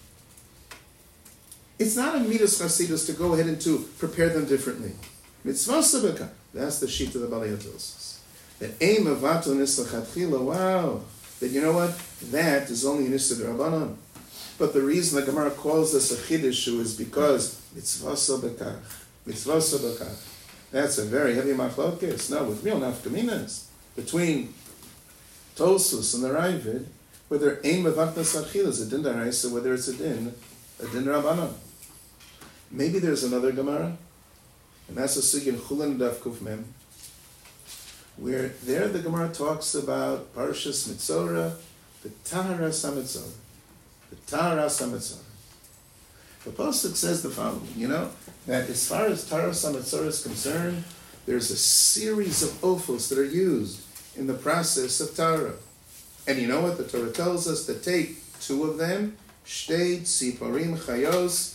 It's not a midas chasidus to go ahead and to prepare them differently. Mitzvah sabekach. That's the sheet of the Balei HaTosfos. That ein mavatna nislachatchila. Wow. That that is only an Issa d'Rabbanan. But the reason the Gemara calls this a chiddush is because mitzvah sabekach. Mitzvah sabekach. That's a very heavy machlokes. Now with real nafkaminas between Tosfos and the Ravid, whether ein mevatnas achila is a din d'Araisa, whether it's a din d'Rabbanan. Maybe there's another Gemara, and that's a sugya in Chulin Daf Kuf Mem, where there the Gemara talks about Parshas Mitzorah, the Taharas HaMitzorah. The Taharas HaMitzorah. The Pasuk says the following, that as far as Taharas HaMitzorah is concerned, there's a series of ofos that are used in the process of Tahara. And you know what? The Torah tells us to take two of them, Shtei Tziporim Chayos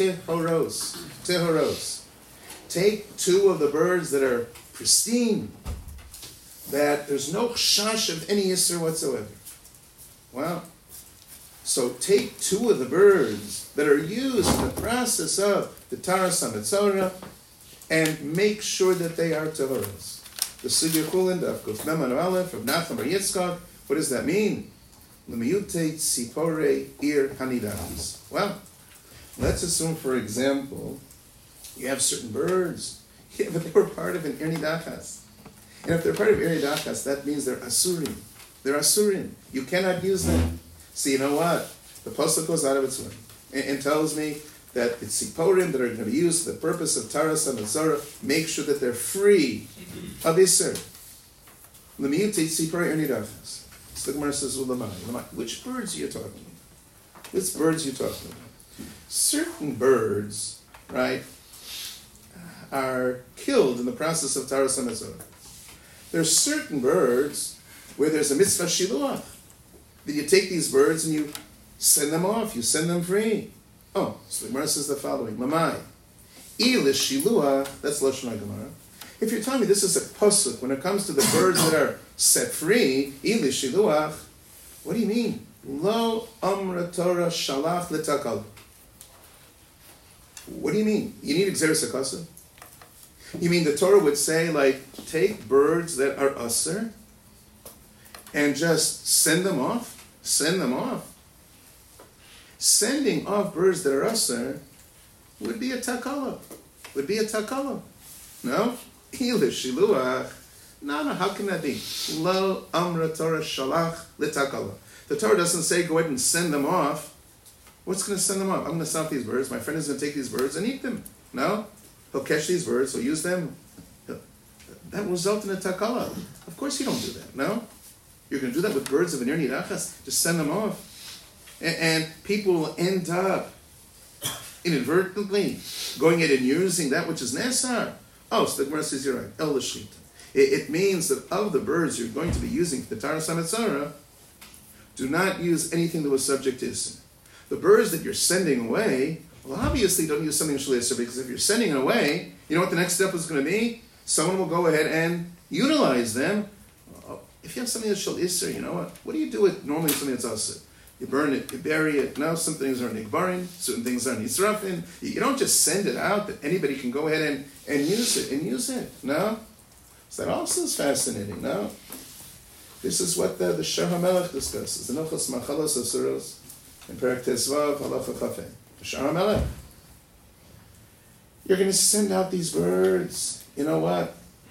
Tehoros. Take two of the birds that are pristine, that there's no chash of any yisr whatsoever. Well, so take two of the birds that are used in the process of the Taharas HaMitzorah and make sure that they are tehoros. The Sugya Chulin Daf Kuf Mem Amud Aleph from Nachman Bar Yitzchak. What does that mean? L'miyute tzipore ir hanidas. Well, let's assume, for example, you have certain birds, but they were part of an ir nidachas. And if they're part of ir nidachas, that means they're asurim. They're asurim. You cannot use them. So you know what? The pasuk goes out of its way and tells me that the tziporim that are going to be used for the purpose of Taharas HaMitzorah, make sure that they're free of iser. L'miyute tzipore ir nidachas. So the Gemara says, which birds are you talking about? Which birds are you talking about? Certain birds, right, are killed in the process of Taharas HaMitzorah. There's certain birds where there's a mitzvah shiluach. That you take these birds and you send them off, you send them free. Oh, so the Gemara says the following. Mamai. Ilish shilua, that's Lashon HaGemara. If you're telling me this is a pasuk, when it comes to the birds that are set free, ilish shiluach, what do you mean? Lo amra Torah shalach letakal. What do you mean? You need Gzeres HaKasa? You mean the Torah would say, like, take birds that are usher and just send them off? Send them off. Sending off birds that are usher would be a takala. Would be a takala. No? Ilish shiluach. No, how can that be? Lo amra Torah shalach letakala. The Torah doesn't say go ahead and send them off. What's going to send them off? I'm going to stop these birds. My friend is going to take these birds and eat them. No? He'll catch these birds. He'll use them. That will result in a takala. Of course you don't do that. No? You're going to do that with birds of an irni rachas. Just send them off. And people will end up inadvertently going in and using that which is nesar. Oh, so the Gemara says you're right. El l'shchita. It means that of the birds you're going to be using for the Taras HaMetzora, do not use anything that was subject to Isser. The birds that you're sending away, well, obviously don't use something Shel Isser, because if you're sending it away, you know what the next step is going to be? Someone will go ahead and utilize them. If you have something that's Shel Isser, you know what? What do you do with normally something that's Asr? You burn it, you bury it. Now some things are Nigbarin, certain things are Nisrafin. You don't just send it out that anybody can go ahead and use it. No? So that also is fascinating, no? This is what the Shah HaMelech discusses. The Nochos Machalos Asuros in Perek Tezvav Halacha Chafei. The Shah HaMelech. You're going to send out these birds. You know what?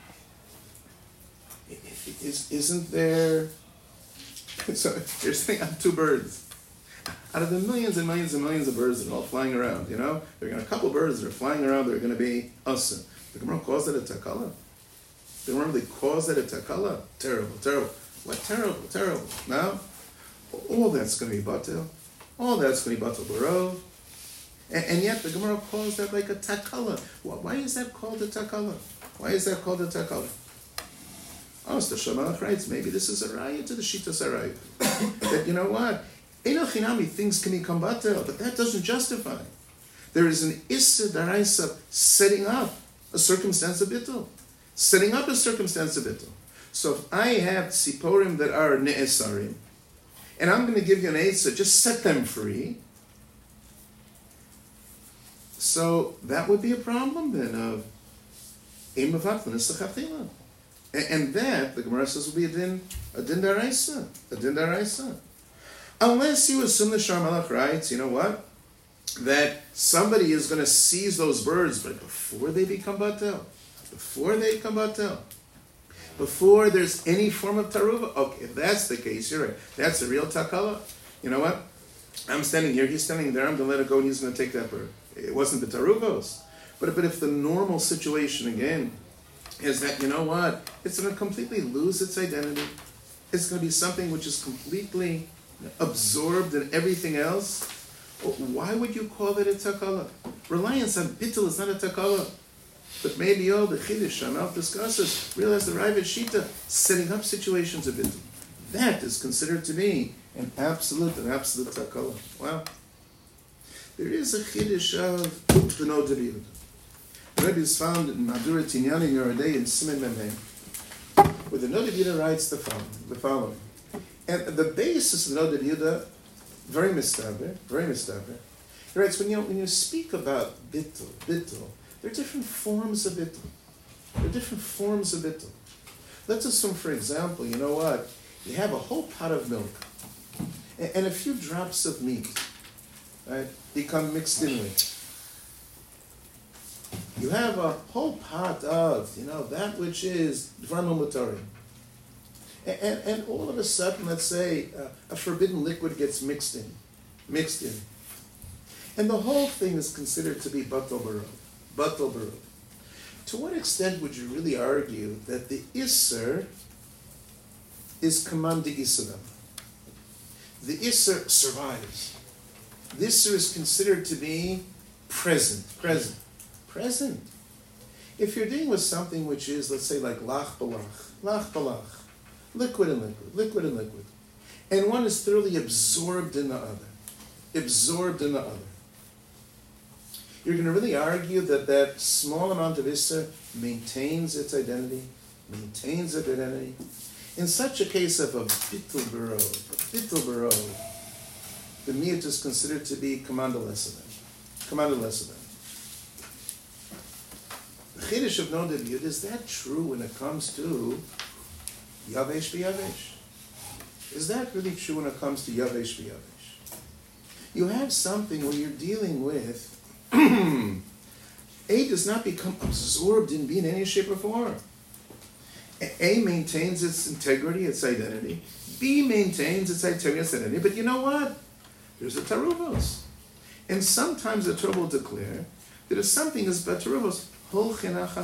Isn't there... So you're sending out two birds. Out of the millions and millions and millions of birds that are all flying around, you know? There are a couple birds that are flying around that are going to be Asa. The Gemara calls that a takala. The Gemara really calls that a takala. Terrible, terrible. What terrible. Now, all that's going to be batil. All that's going to be batil barov. And yet the Gemara calls that like a takala. Why is that called a takala? Why is that called a takala? Oh, so the Shamalach writes, maybe this is a raya to the Shita Sarai. That, you know what? Eino Chinami, things can become batel, but that doesn't justify. There is an Issa Daraisa setting up a circumstance of bittul. Setting up a circumstance of bittul. So if I have tziporim that are ne'esarim, and I'm going to give you an Issa, just set them free, so that would be a problem then of Eimavat l'nisachachila. And that, the Gemara says, will be a din daraisa. Unless you assume the Shah HaMelech writes, you know what? That somebody is going to seize those birds, but before they become batel. Before there's any form of taruva. Okay, if that's the case, you're right. That's a real takala. You know what? I'm standing here, he's standing there, I'm going to let it go, and he's going to take that bird. It wasn't the taruvos. But if the normal situation, again, is that, you know what, it's going to completely lose its identity. It's going to be something which is completely absorbed in everything else. Why would you call it a takala? Reliance on bittul is not a takala. But maybe the Chiddush Shamal discusses, realize the Ravid Shita, setting up situations of bittul. That is considered to be an absolute takala. Wow. There is a Chiddush of the No David. The Rebbe is found in Madura Tinyani Yoredei in Simen Memeh, where the Noda B'Yehuda writes the following. And the basis of the Noda B'Yehuda, very mistaber. He writes, when you speak about bittul, there are different forms of bittul. Let's assume, for example, you know what? You have a whole pot of milk, and a few drops of meat, right, become mixed in with. You have a whole pot of, that which is Dvarim Mutarim. And all of a sudden, let's say, a forbidden liquid gets mixed in. And the whole thing is considered to be Batal Barov. To what extent would you really argue that the Isser is command Isseram? The Isser survives. The Isser is considered to be present. If you're dealing with something which is, let's say, like lach balach, liquid and liquid, and one is thoroughly absorbed in the other, You're going to really argue that that small amount of Isser maintains its identity, In such a case of a bittul barov, the miyut is considered to be commanded less than. The chiddush of no debut, is that true when it comes to yavesh b'yavesh? Is that really true when it comes to yavesh b'yavesh? You have something where you're dealing with A does not become absorbed in B in any shape or form. A maintains its integrity, its identity. B maintains its integrity, its identity. But you know what? There's a taruvos. And sometimes the Torah will declare that if something is but taruvos, hol chinacha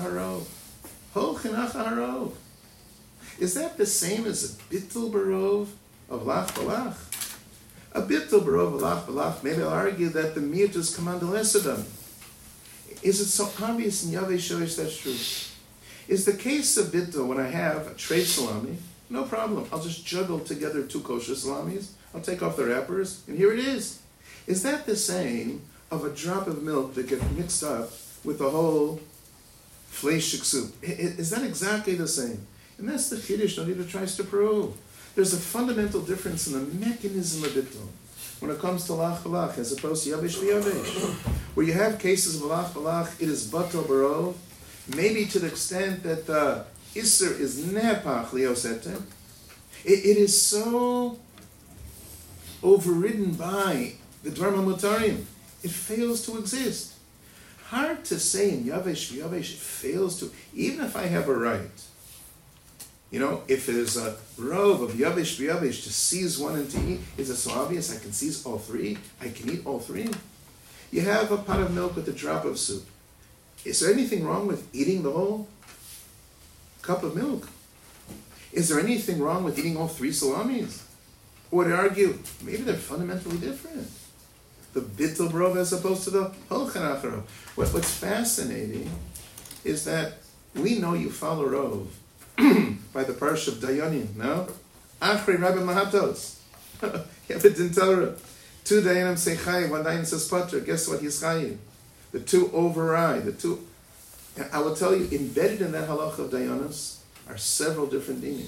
harov. Is that the same as a bittul barov of lach balach? A bittul barov of lach balach, maybe I'll argue that the miyut is commanded lesadam. Is it so obvious in Yaveh Shoish that's true? Is the case of bittul when I have a tray salami? No problem. I'll just juggle together 2 kosher salamis. I'll take off the wrappers, and here it is. Is that the same of a drop of milk that gets mixed up with the whole fleishik soup? Is that exactly the same? And that's the chiddush Nodita tries to prove. There's a fundamental difference in the mechanism of bittul when it comes to lach balach as opposed to yavesh v'yavesh. Where you have cases of lach balach, it is batal barov, maybe to the extent that the isser is nepach liosete. It is so overridden by the dvarma mutarim, it fails to exist. Hard to say in yavesh v'yavesh, it fails to, even if I have a right. You know, if there's a rov of yavish v'yavish to seize one and to eat, is it so obvious I can seize all 3? I can eat all 3? You have a pot of milk with a drop of soup. Is there anything wrong with eating the whole cup of milk? Is there anything wrong with eating all 3 salamis? Or would I argue, maybe they're fundamentally different. The bittul barov as opposed to the holchan acharov. What's fascinating is that we know you follow rov by the parsha of Dayanim, no? Achrei Rabbi Mahatos. You have it in Torah. 2 Dayanim say Chayiv, 1 Dayan says Patra. Guess what? He's Chayiv. The 2 override. I will tell you, embedded in that halacha of Dayanos are several different dinim.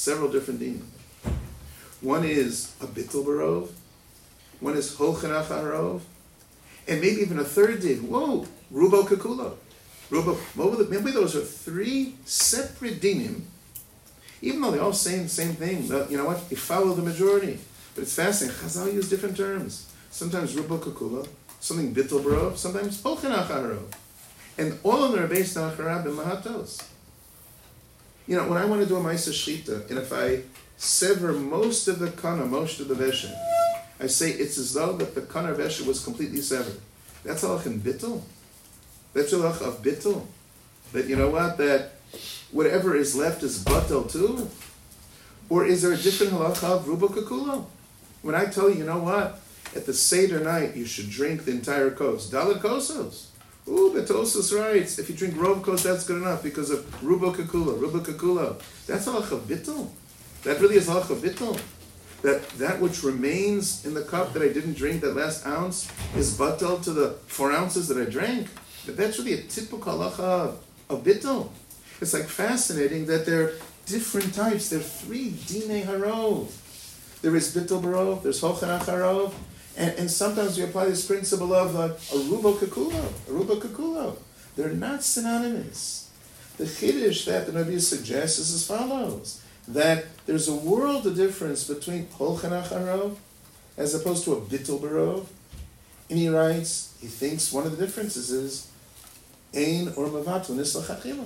One is a bittul barov. One is holchan acharov. And maybe even a third din. Whoa, rubo kakulo. Maybe those are 3 separate dinim, even though they all say the same thing. But you know what? You follow the majority. But it's fascinating. Chazal use different terms. Sometimes rubo kakula, something bittul barov, sometimes holchan acharov. And all of them are based on acharab and mahatos. You know, when I want to do a ma'aseh shchita, and if I sever most of the kana, most of the vesha, I say it's as though that the kana vesha was completely severed. That's halach in bittul. That's a halach of bittul. That you know what? That whatever is left is batal too? Or is there a different halacha of rubo kakulo? When I tell you know what? At the Seder night, you should drink the entire kos. Dalet kosos. Ooh, Betosos writes, if you drink rov kos, that's good enough because of rubo kakulo. That's halacha of bittul. That really is halacha of bittul. That which remains in the cup that I didn't drink, that last ounce, is batal to the 4 ounces that I drank. But that's really a typical halacha of bittul. It's like fascinating that there are different types. There are 3 dinei harov. There is bittul barov, there's holchan acharov, and sometimes we apply this principle of a rubo kakulo. They're not synonymous. The chiddush that the Navi suggests is as follows, that there's a world of difference between holchan acharov as opposed to a bittul barov. And he writes, he thinks one of the differences is ein or mavatul nislachatchila.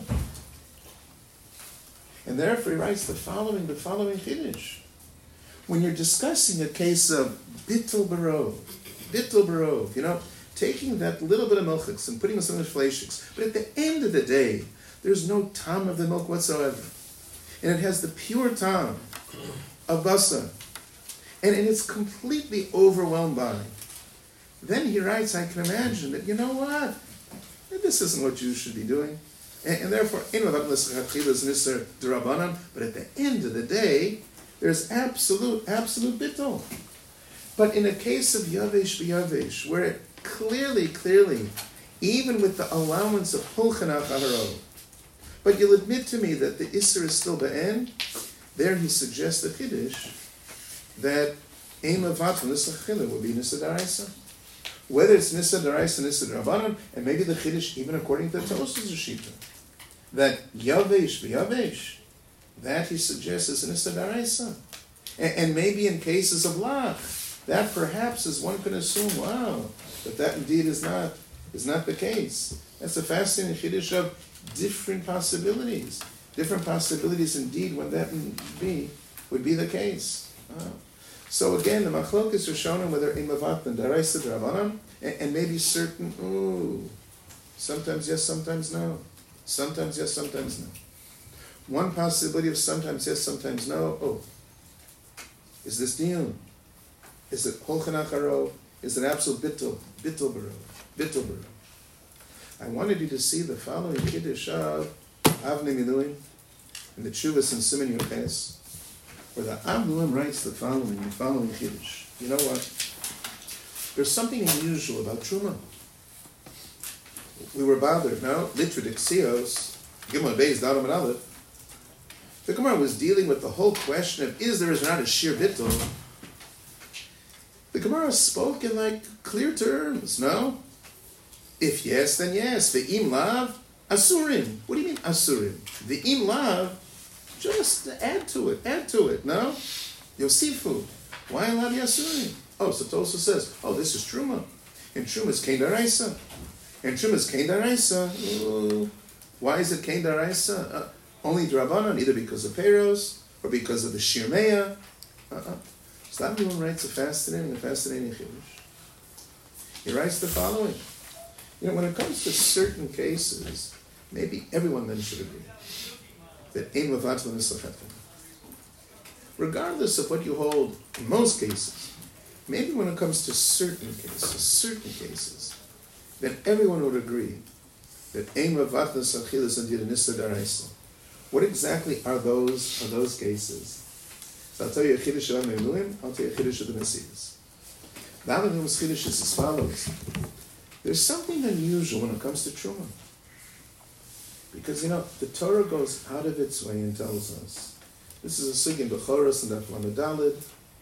And therefore he writes the following chiddush. When you're discussing a case of bittul barov, you know, taking that little bit of milchiks and putting in some fleishiks, but at the end of the day, there's no tam of the milk whatsoever. And it has the pure tam of basar. And it's completely overwhelmed by it. Then he writes, I can imagine that, you know what? This isn't what Jews should be doing. And therefore, but at the end of the day, there's absolute bittul. But in a case of yavesh b'yavesh, where it clearly even with the allowance of Hulchan Acharov. But you'll admit to me that the Isser is still Ba'en. There he suggests the Chiddush that Ein Levatel Nissa Chila would be Nissa D'Araisa. Whether it's Nissa D'Araisa, Nissa D'Rabbanan, and maybe the Chiddush, even according to the Tosfos Rishita, that Yavesh v'Yavesh, that he suggests is Nissa D'Araisa. And maybe in cases of Lach, that perhaps, as one can assume, wow, but that indeed is not the case. That's a fascinating Chiddush of different possibilities. Different possibilities indeed when that would be the case. So again, the machlokes are shown in whether in Mavat and D'Araisa D'Rabbanan, and maybe certain, sometimes yes, sometimes no. Sometimes yes, sometimes no. One possibility of sometimes yes, sometimes no. Is this diyun? Is it Hulchan Acharov? Is it absolute bittul baro? I wanted you to see the following Kiddush of Avnei Miluim in the Tshuvas and Siman Yoches, where the Avnei writes the following Kiddush. You know what? There's something unusual about Truma. We were bothered. Now, literally, Xios, Gimel Beis, Dalem and Aleph, the Gemara was dealing with the whole question of is there or not a sheer bittul. The Gemara spoke in like clear terms, no? If yes, then yes. Ve'im lav, asurim. What do you mean asurim? Ve'im lav, just add to it, no? Yosifu. Why lav yasurim? So Tosa says, this is Truma. And Truma is Kein D'Araisa. Why is it Kein D'Araisa? Only D'Rabbanan, either because of Peros or because of the Shirmeya. So that one writes a fascinating Chiddush. He writes the following. When it comes to certain cases, maybe everyone then should agree that Ein Levatel Nissa Chila. Regardless of what you hold in most cases, maybe when it comes to certain cases, then everyone would agree that Ein Levatel Nissa Chila is indeed a Nissa D'Araisa. What exactly are those cases? So I'll tell you a Chiddush of Avnei Miluim, I'll tell you a Chiddush of the Mesilas. The Avnei Miluim's Chiddush is as follows. There's something unusual when it comes to Truma. Because, the Torah goes out of its way and tells us. This is a Sugya in Bechoros and Daf Lamed Daled.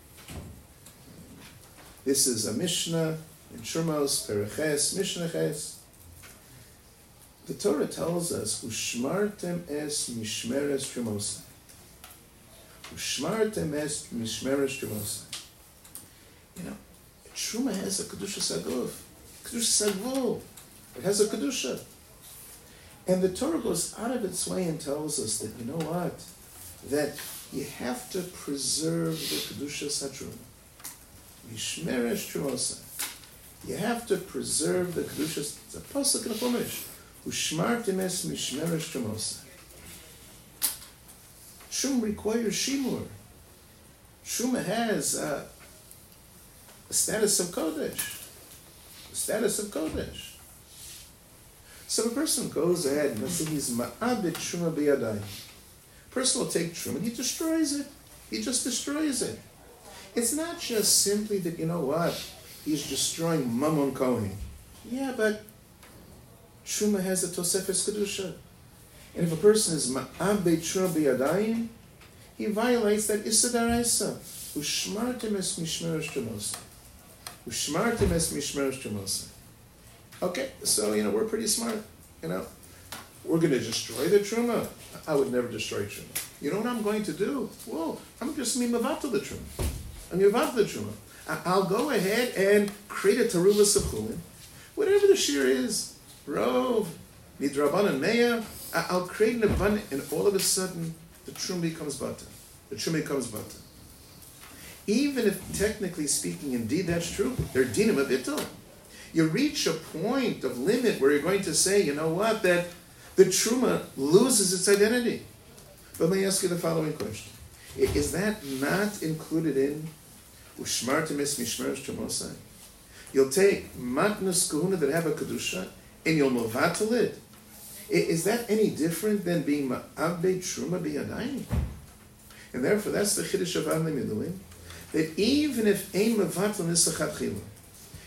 This is a Mishnah in Trumos, Pereches, Mishnah Ches. The Torah tells us, Ushmartem es mishmeres Trumosai. Ushmartem es mishmeres Trumosai. Truma has a Kedusha Saguf. Kedusha Sagvul. It has a Kedusha. And the Torah goes out of its way and tells us that, you know what? That you have to preserve the Kedusha Satruma. Mishmeres Trumosai. You have to preserve the Kedusha. It's a pasuk in the Chumash. Ushmartem es mishmeres Trumosai. Shum requires shimur. Shuma has a status of Kodesh. So a person goes ahead and let's say he's ma'abit Truma b'yadayim. A person will take Truma and he destroys it. He just destroys it. It's not just simply that, he's destroying Mammon Kohen. Yeah, but Truma has a Tosefes Kedusha. And if a person is ma'abit Truma b'yadayim, he violates that Issa D'Araisa. Ushmartem es mishmeres Trumosai. Ushmartem es mishmeres Trumosai. Okay, so, we're pretty smart. We're going to destroy the Truma. I would never destroy Truma. You know what I'm going to do? I'm just mevatel the Truma. I'm mevatel the Truma. I'll go ahead and create a Teruvas of Chulin. Whatever the shear is, Rov, Midrabanan Meya, I'll create an abundant, and all of a sudden, the Truma becomes Bata. Even if, technically speaking, indeed that's true, they're dinim of Ittel. You reach a point of limit where you're going to say, that the Truma loses its identity. But let me ask you the following question. Is that not included in Ushmartem es mishmeres Trumosai? You'll take Matnus Kahuna that have a Kedusha and you'll mevatel it. Is that any different than being Ma'abbe Truma b'yadayim? And therefore, that's the Chiddush of Avnei Miluim, that even if Ein Mevatel Nissa Chila,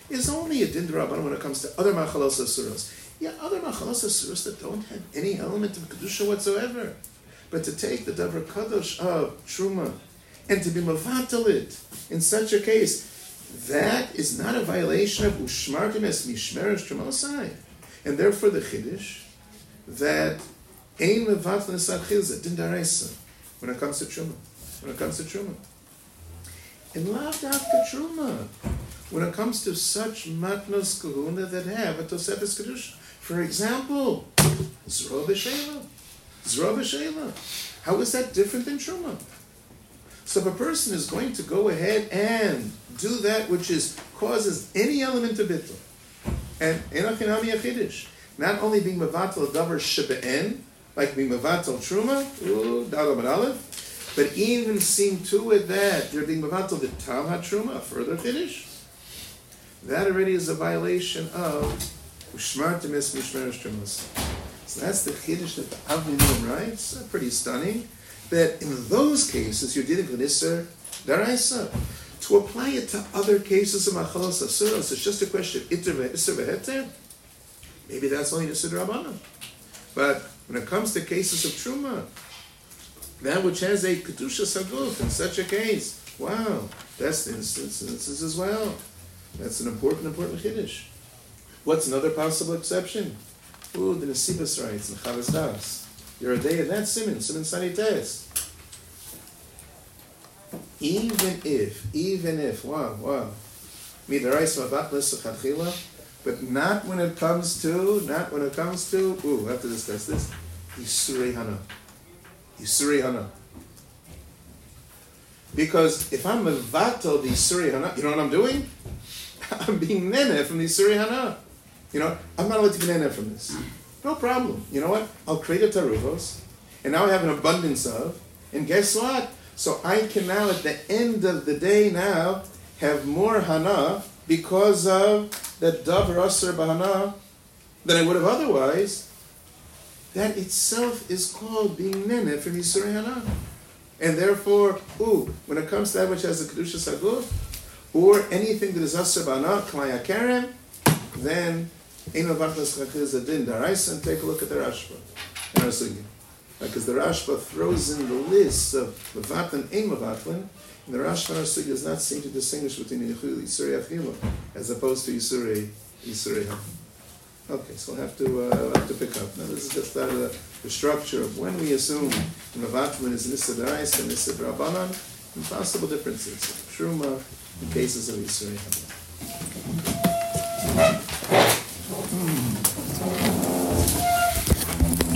is only a din d'Rabbanan when it comes to other machalos asuros. Yeah, other machalos asuros that don't have any element of kedusha whatsoever. But to take the davar kadosh of truma and to be mevatel it in such a case, that is not a violation of ushmartim es mishmeres trumosai, and therefore the chiddush that ein mevatel nesad chilza din daraisa when it comes to truma. When it comes to truma, and lav dafka truma, when it comes to such matnos kahuna that have a tosefes kedusha. For example, zroa b'sheila. Zroa b'sheila. How is that different than truma? So if a person is going to go ahead and do that which causes any element of bittul, and enochinami achidish, not only being mevatel davar shebe'en, like being mevatel truma, dalad aleph, but even seeing to it that you're being mevatel the tam hatruma, a further chiddush, that already is a violation of ushmartim es mishmeres trumas. So that's the chiddush that the Avnei writes. Pretty stunning. That in those cases you're dealing with Isser Daraisa. To apply it to other cases of Machalos Asuros, it's just a question of Isser V'Heter. Maybe that's only Isser D'Rabbanan. But when it comes to cases of Truma, that which has a Kedusha Saguf, in such a case, wow, that's the instances as well. That's an important Chiddush. What's another possible exception? The Nesivos writes in Chavas Das. You're a day of that Siman Sanites. Even if, wow, Midarais Mabat L'Sachachila, but not when it comes to, we have to discuss this, Yisurei Hana. Because if I'm Mevatel the Yisurei Hana, you know what I'm doing? I'm being Nene from the Yisurei Hana. I'm not allowed to be Nene from this. No problem. You know what? I'll create a taruvos, and now I have an abundance of, and guess what? So I can now, at the end of the day now, have more hana because of that davar aser b'hana than I would have otherwise. That itself is called being nene from Yisurei Hana. And therefore, when it comes to that which has a kedusha saguf, or anything that is aser b'hana, k'maya keren, then Ein Mevatel Chachilza Din Daraisa, and take a look at the Rashba and our Sugya. Because the Rashba throws in the list of Mevatel and Ein Mevatel, and the Rashba and our Sugya does not seem to distinguish between Yisurei Achila as opposed to Yisurei Hana. Okay, so we'll have to pick up. Now this is just out of the structure of when we assume Mevatel is Nissa Daraisa and Nissa D'Rabbanan, and possible differences. Truma in cases of Yisurei Hana.